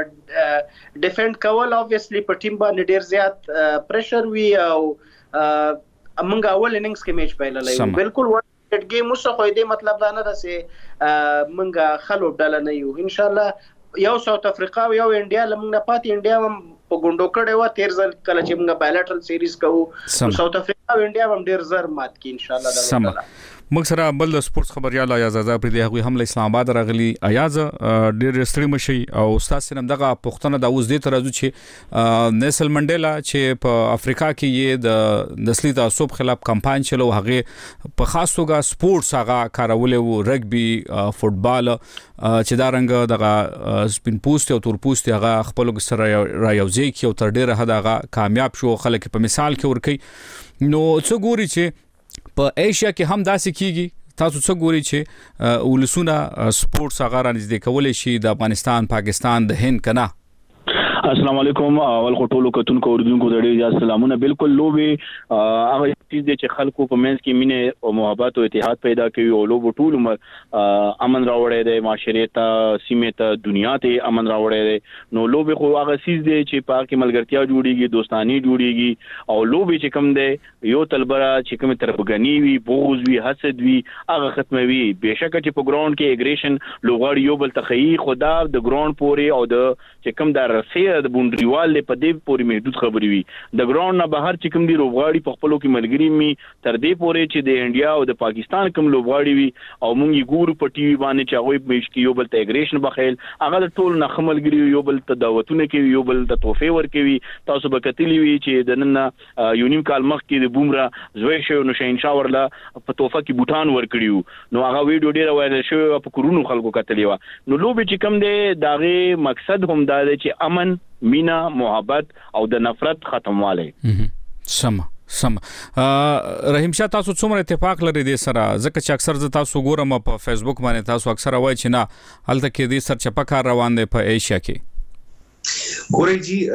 ډیفند کول اوبویسلی په ټیم باندې ډیر زیات پریشر وی او موږ اول اننګز کې میچ پیللای بالکل ورټ گیم وسه خو دې مطلب دا نه ده چې موږ خلو ډاله نه یو ان شاء الله یو ساوث افریقا او یو انډیا لمنګ نه پات انډیا هم په ګوندو کړي و تیر ځل کله چې موږ بایلټرل سیریز کوو ساوث افریقا او انډیا هم ډیر زر مات کی ان شاء الله تعالی. موږ سره بل د سپورتس خبريال ایاز آزاد پر دی هغه هم له اسلام آباد راغلی. ایاز ډیر ستړي مشي او استاد سینم دغه پښتنه د اوس دې ترازو چې نیسل منډیلا چې په افریقا کې یې د نسلي تعصب خلاف کمپاین چلو هغه په خاص توګه سپورتس هغه کارولې وو رګبي فوتبال چې دا رنګ دغه سپین پوسټ او تور پوسټ هغه خپل سره را یوځي کې او تر ډیره حد هغه کامیاب شو خلک په مثال کې ورکي. نو څه ګوري چې په ایشیا کې هم داسې کیږي تاسو څه ګوري چې ولسونه سپورتس هغه رانځدې کولای شي د افغانستان پاکستان د هند کنه. السلام علیکم اول خټولو کتونکو اوردونکو د ډیر زیات سلامونه. بالکل لوبي هغه چیز دی چې خلکو په منځ کې مینه او محبت او اتحاد پیدا کوي او لوبو ټول امن راوړی دی معاشره ته سیمه ته دنیا ته امن راوړی دی. نو لوبي خو هغه چیز دی چې پاکي ملګرتیا جوړیږي دوستانی جوړیږي او لوبي چې کوم دی یو تلبره چې کوم تربګنی وي بغض وي حسد وي هغه ختموي. بهشکه چې په ګراوند کې اګریشن لوغړ یو بل تخیي خدا د ګراوند پوري او د چې کوم د رسي د بونډریوال په دې پوري محدود خبري وي د ګراوند نه بهر چې کوم دی لوغړی په خپلو کې ملګری می تر دې پوري چې د انډیا او د پاکستان کوم لوغړی وي او مونږ یې ګورو په ټي وي باندې چې هغه میش کې یو بل ته اګریشن بخیل هغه د ټول نه خملګری یو بل ته دعوتونه کوي یو بل ته توفه ورکوي. تاسو به کتلی وی چې د نن یونیم کال مخ کې د بومرا زوی شو نو شین شاورلا په توفه کې بوټان ورکړیو نو هغه ویډیو ډیره وایرل شو په کورونو خلکو کتلی و. نو لوبي چې کوم دی داغه مقصد هم دا دی چې امن مینا محبت او د نفرت ختمواله. سم سم رحیم شاه تاسو څومره اتفاق لري د سره ځکه چې اکثر ز تاسو ګورم په فیسبوک باندې تاسو اکثر وایي چې نه هلته کې د سرچپه کار روان دی په ایشیا کې. ګورئ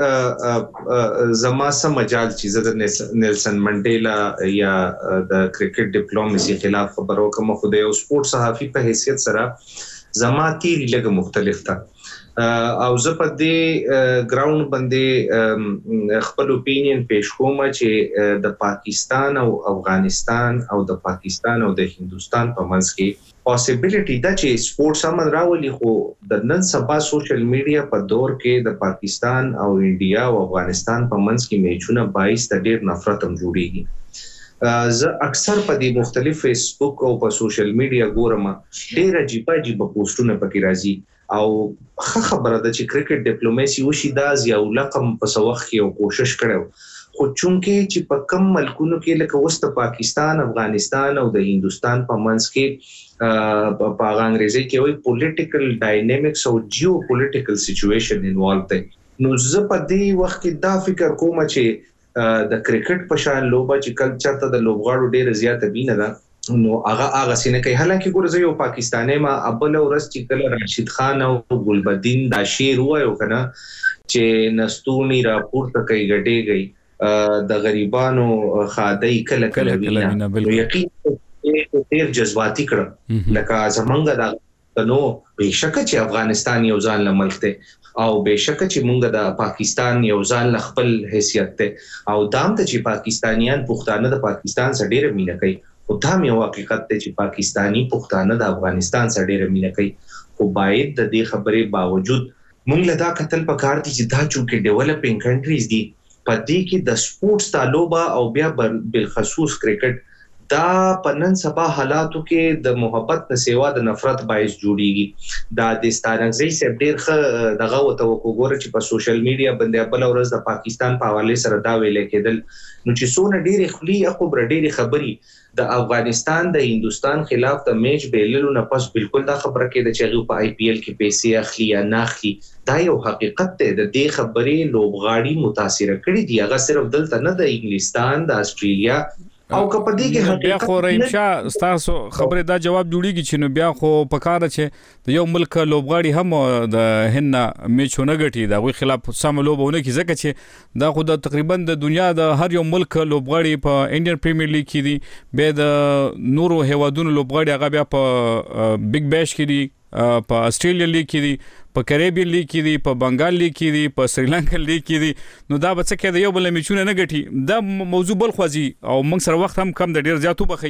جی زما سم مجال چې د نیلسن منډیلا یا د کرکټ ډیپلوماسي خلاف خبرو کوم خو د یو سپورت صحافي په حیثیت سره زما تیری لګه مختلف ده او زه په دې ګراوند باندې خپل اپینین پیش کوم چې د پاکستان او افغانستان او د پاکستان او د هندستان په منځ کې پوسیبিলিټی دا چې سپورتس امن راولي خو د نن سبا سوشل میډیا په دور کې د پاکستان او انډیا او افغانستان په منځ کې میچونه باعث د ډیر نفرت هم جوړیږي. زه اکثر په دې مختلف فیسبوک او په سوشل میډیا ګورم ډېر عجیب عجیب پوسټونه پکې راځي او ښه خبره ده چې کرکټ ډیپلوماسي وشي دا یو لقب په سوخ کې او کوشش کړو خو چونکې چې په کم ملکونو کې لکه وسط پاکستان افغانستان او د هندستان په منځ کې په انګریزي کې وایي پولیټیکل ډاینامیکس او جیو پولیټیکل سچويشن انوالو دی نو زه په دې وخت کې دا فکر کوم چې د کرکټ په شان لوبه چې کله چرته د لوبغاړو ډېر زیاته بینه ده نو هغه هغه سینه کوي حالانکه ګور زه یو پاکستاني ما ابل ورځ چې کله راشد خان او ګلبدین دا شیر وایو کنه چې نستونی راپورته کوي غټي گئی د غریبانو خادای کله کله وینا یقین ډېر جذباتي کړه لکه زمونږ د نو بهشکه چې افغانستان یو ځان لملک دی او بهشکه چې مونږ د پاکستان یو ځان خپل حیثیت ته او دام ته چې پاکستانیان پښتانه د پاکستان سره ډېر مینه کوي او دا یو حقیقت دی چې پاکستانی پښتانه د افغانستان سره ډېر مینه کوي خو باید د دې خبرې باوجود مونږ له دا قتل پکار دي چې دا چې ډیولپینګ کنټریز دي پدې کې د سپورتس تعلقه او بیا بالخصوص کرکټ دا پنن سبا حالاتو کې د محبت نه سیوا د نفرت باعث جوړیږي دا د ستارنګزي سپ ډیر ښه دغه وته وګوره چې په سوشل میډیا باندې بل ورځ د پاکستان په حواله سره دا ویل کېدل نو چې سونه ډیر خلی اخو بر ډیر خبري د افغانستان د هندستان خلاف د میچ بیللو نه پس بالکل دا خبره کې د چغو په آی پی ایل کې پیسې اخلي یا نه اخلي دا یو حقیقت دی د دې خبرې لوبغاړي متاثر کړي دي هغه صرف دلته نه د انګلستان د استرالیا او کپدې کې حقیقت خو رحیم تاسو خبره دا جواب جوړیږي چې نو بیا خو پکاره چې د یو ملک لوبغاړي هم د هن میچونه غټي دا غوي خلاف سم لوبونه کې ځکه چې دا خو د تقریبا د دنیا د هر یو ملک لوبغاړي په انډین پریمیر لیګ کې دي به د نورو هوادونو لوبغاړي هغه بیا په بیگ بیش کې دي په استرالیا لیګ کې دي په کریبین لیګ کې دي په بنگال لیګ کې دي په سریلانکا لیګ کې دي نو دا به څه کې د یو بل میچونه نه غټي دا موضوع بل خوځي او موږ سره وخت هم کم د ډیر زیاتو بخي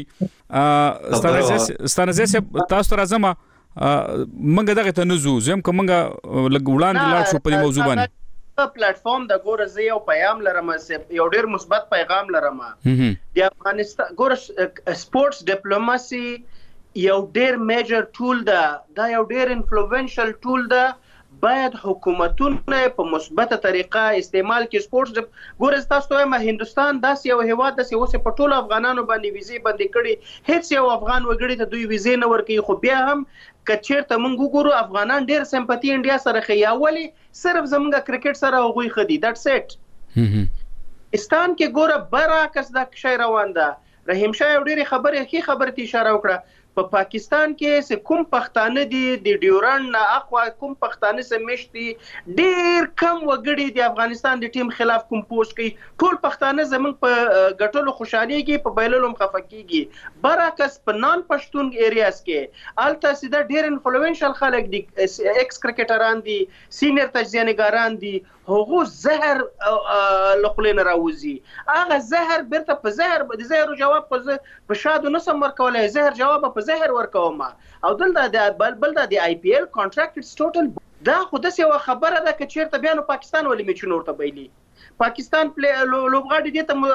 ستانه تاسو راځم موږ دغه ته نزو زم کومه لګولان لاړ شو په دې موضوع باندې پلیټ فارم د ګور زه یو پیغام لرم یو ډیر مثبت پیغام لرم د افغانستان ګور سپورتس ډیپلوماسي یو ډیر میجر ټول ده دا یو ډیر انفلوئنشل ټول ده باید حکومتونه په مثبته طریقه استعمال کړي سپورتس ګورز تاسو ته ما هندستان داس یو هیواد داس یو په ټول افغانانو باندې ویزې باندې کړي هیڅ یو افغان وګړي ته دوی ویزې نه ورکړي خو بیا هم کچیرته موږ ګورو افغانان ډیر سمپاتي انډیا سره خیاولي صرف زمونږ کرکټ سره هغوی خدي دټس اټ پاکستان کې ګوره برعکس دا شی روان ده رحیم شاه یو ډیره خبره کی خبره ته اشاره وکړه په پاکستان کې سه کوم پښتانه دي د ډیورن نه اخوا کوم پښتانه سه مشتي ډیر کم وګړي د افغانستان د ټیم خلاف کوم پوسټ کوي ټول پښتانه زمونږ په غټلو خوشحالي کې په بیللو مخفقيږي برعکس په نان پښتون ایریاز کې الته سیده ډیر انفلوئنشل خلک دي ایکس کرکټران دي سینیئر تجزیه‌نګاران دي هغه زهر لخلین راوځي هغه زهر برته په زهر د زهر جواب په شادو نسم ورکولای زهر جواب په زهر ورکوم او دلته د بل بل د آی پی ایل کانټراکټ اټس ټوټل دا خو د څه خبره ده چې چیرته بیا نو پاکستان ولې میچونه ورته بیلی پاکستان لوبغاړي دي ته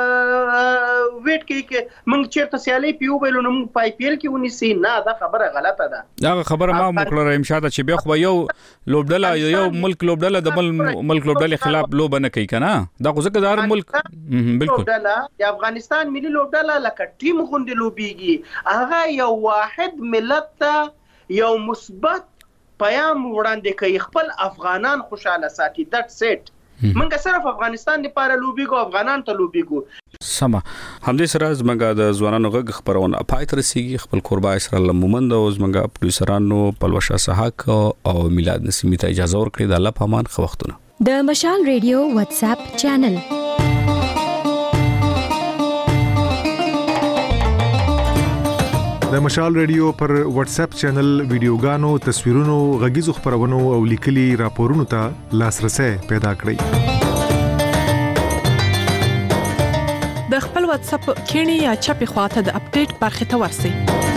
ویټ کوي چې موږ چیرته سیالي پیو بیلو نو موږ پای پیل کې ونی سي نه دا خبره غلطه ده دا خبره ما مکلره امشاده چې بیا خو یو لوبډله یو ملک لوبډله د بل ملک لوبډله خلاف لوب نه کوي کنه دا خو ځکه د هر ملک بالکل د افغانستان ملي لوبډله لکه ټیم غوندي لوبيږي هغه یو واحد ملت ته یو مثبت پیغام وړاندې کوي خپل افغانان خوشاله ساتي دټ سیټ منګه صرف افغانستان لپاره لوبيګو افغانان ته لوبيګو سما همدې سره زمګه د ځوانانو غږ خبرونه پای تر سیږي خپل قربا اسرائیل مومند او زمګه پروډوسرانو پلوشا سحاق او میلاد نسیمی ته اجازه ورکړي د الله پامان خو وختونه د مشال ریډیو واتس اپ چینل د مشال ریډیو پر واتس اپ چینل ویډیوګانو تصویرونو غږیزو خبرونو او لیکلي راپورونو ته لاسرسي پیدا کړئ د خپل واتس اپ کینی یا چپی خواته د اپډیټ برخه ته ورسئ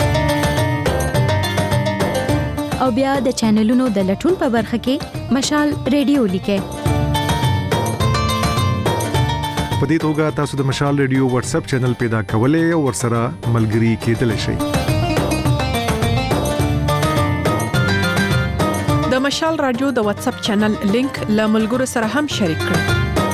او بیا د چینلونو د لټون په برخه کې مشال ریډیو لیکئ په دې توګه تاسو د مشال ریډیو واتس اپ چینل پیدا کولای او ورسره ملګري کېدلی شئ. د مشال رادیو د واتس اپ چینل لینک له ملګرو سره هم شریک کړئ.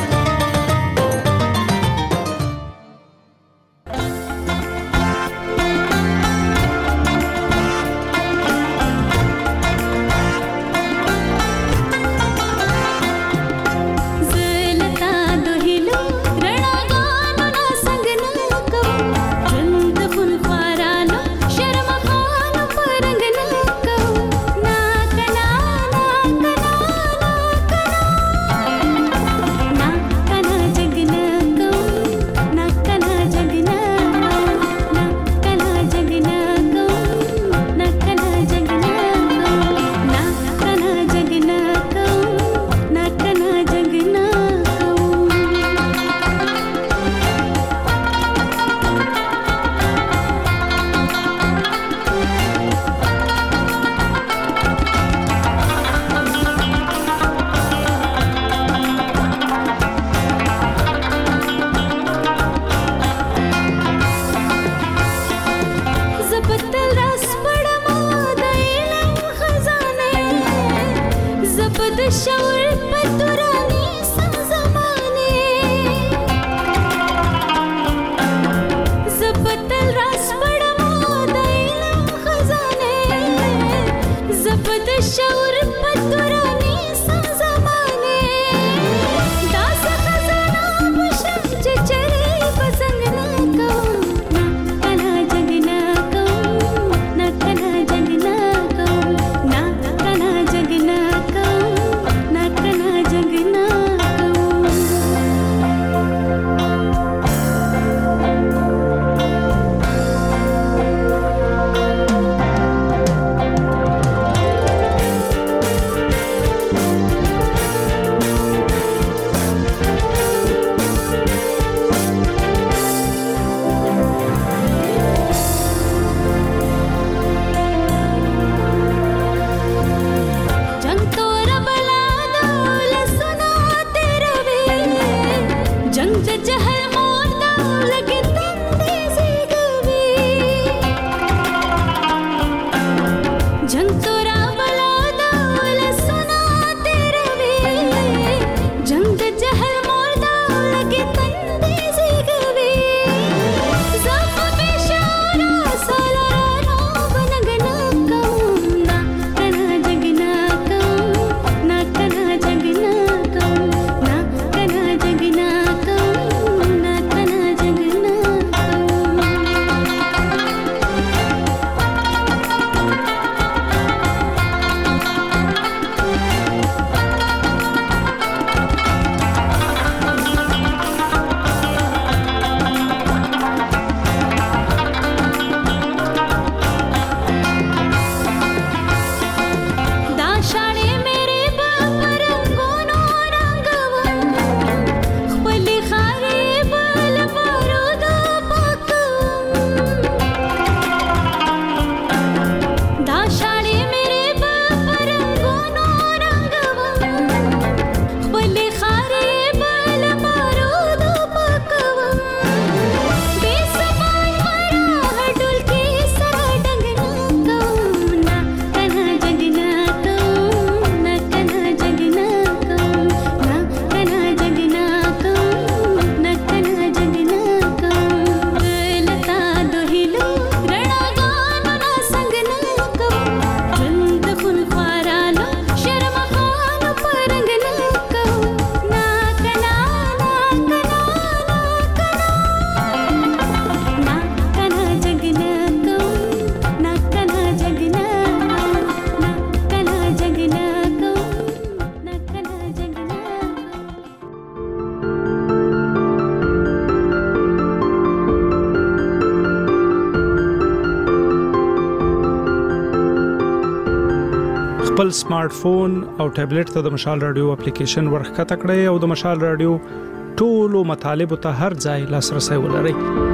خپل سمارټ فون او ټابلیټ ته د مشال رادیو اپلیکیشن ورخکته کړئ او د مشال رادیو ټولو مطالب ته هر ځای لاسرسي ولرئ.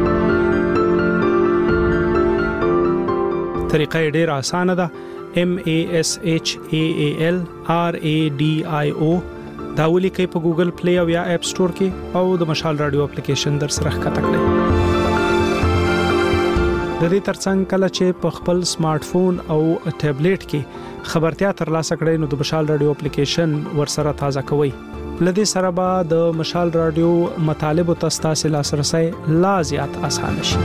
طریقه ډیره اسانه ده. M A S H A A L R A D I O دا ولیکئ په ګوګل پلی او یا اپ سٹور کې او د مشال رادیو اپلیکیشن در سره ښکته کړئ. د دې ترڅنګ کله چې په خپل سمارټ فون او ټابلیټ کې خبرتیا ترلاسه کړئ نو د مشال رادیو اپلیکیشن ورسره تازه کوئ. لدې سره به د مشال رادیو مطالب او تاسو لاسرسي لا زیات آسان شي.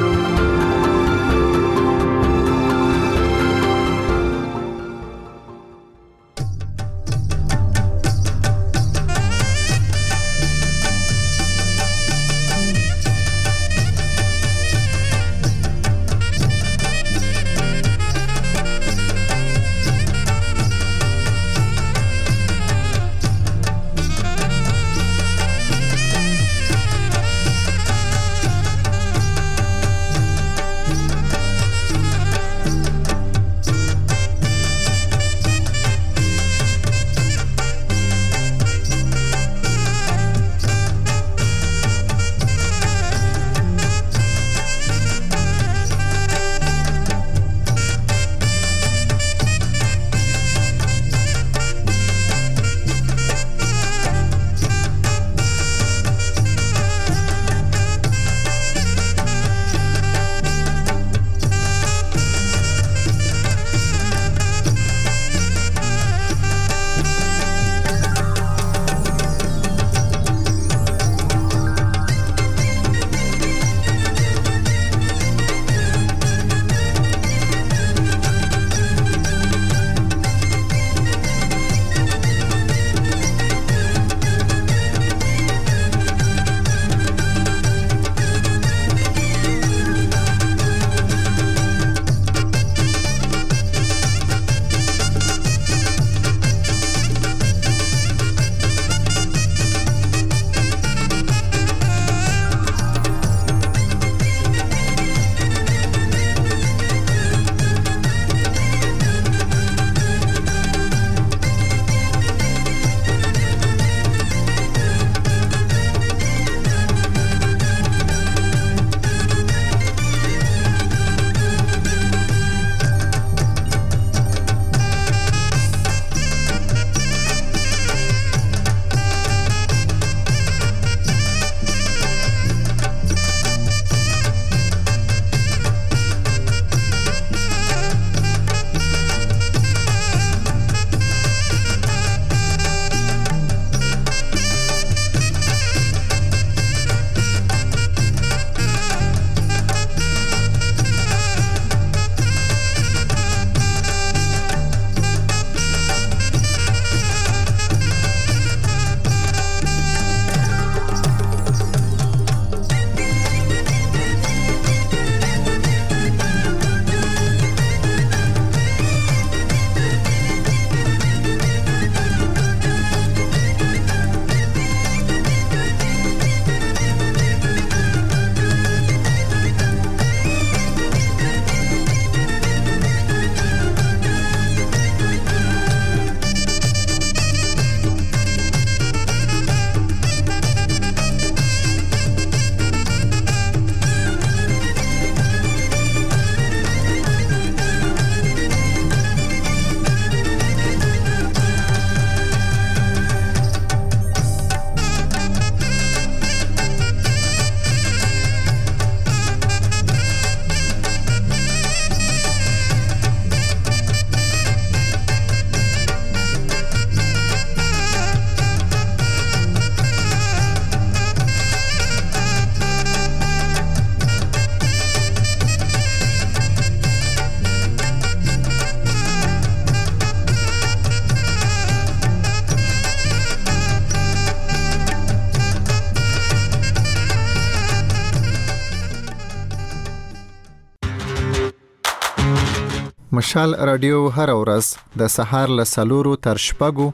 مشال رادیو هر ورځ د سهار له سلورو تر شپږو،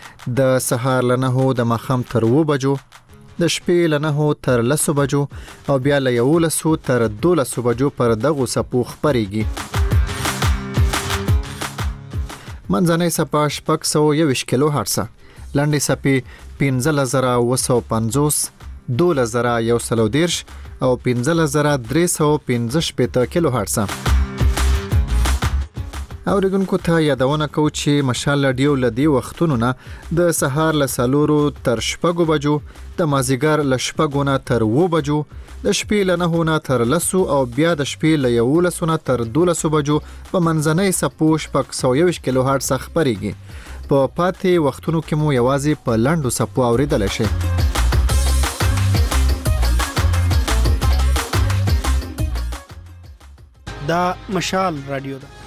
د سهار له نهو د ماښام تر اوو بجو، د شپې له نهو تر لسو بجو او بیا له یولسو تر دولسو بجو پر دغو څپو خپرېږي. منځنۍ څپه شپږ سوه یوویشت کیلو هرټزه، لنډې څپې پنځلس زره اووه سوه پنځوس، دولس زره یو سل او دېرش او پنځلس زره درې سوه پنځه شپېته کیلو هرټزه. اوریدونکو ته یادونه کوم چې مشال رادیو لدی وختونو نه د سهار له سلورو تر شپږو بجو، د مازیګر له شپږو نه تر اوو بجو، د شپې له نهو نه تر لسو او بیا د شپې له یولسو نه تر دولسو بجو په منځنۍ سپو شپږ سوه یوویشت کیلو هرټز خبريږي. په پاتې وختونو کې مو یوازې په لاندو سپو اوریدل شي. دا مشال رادیو ده.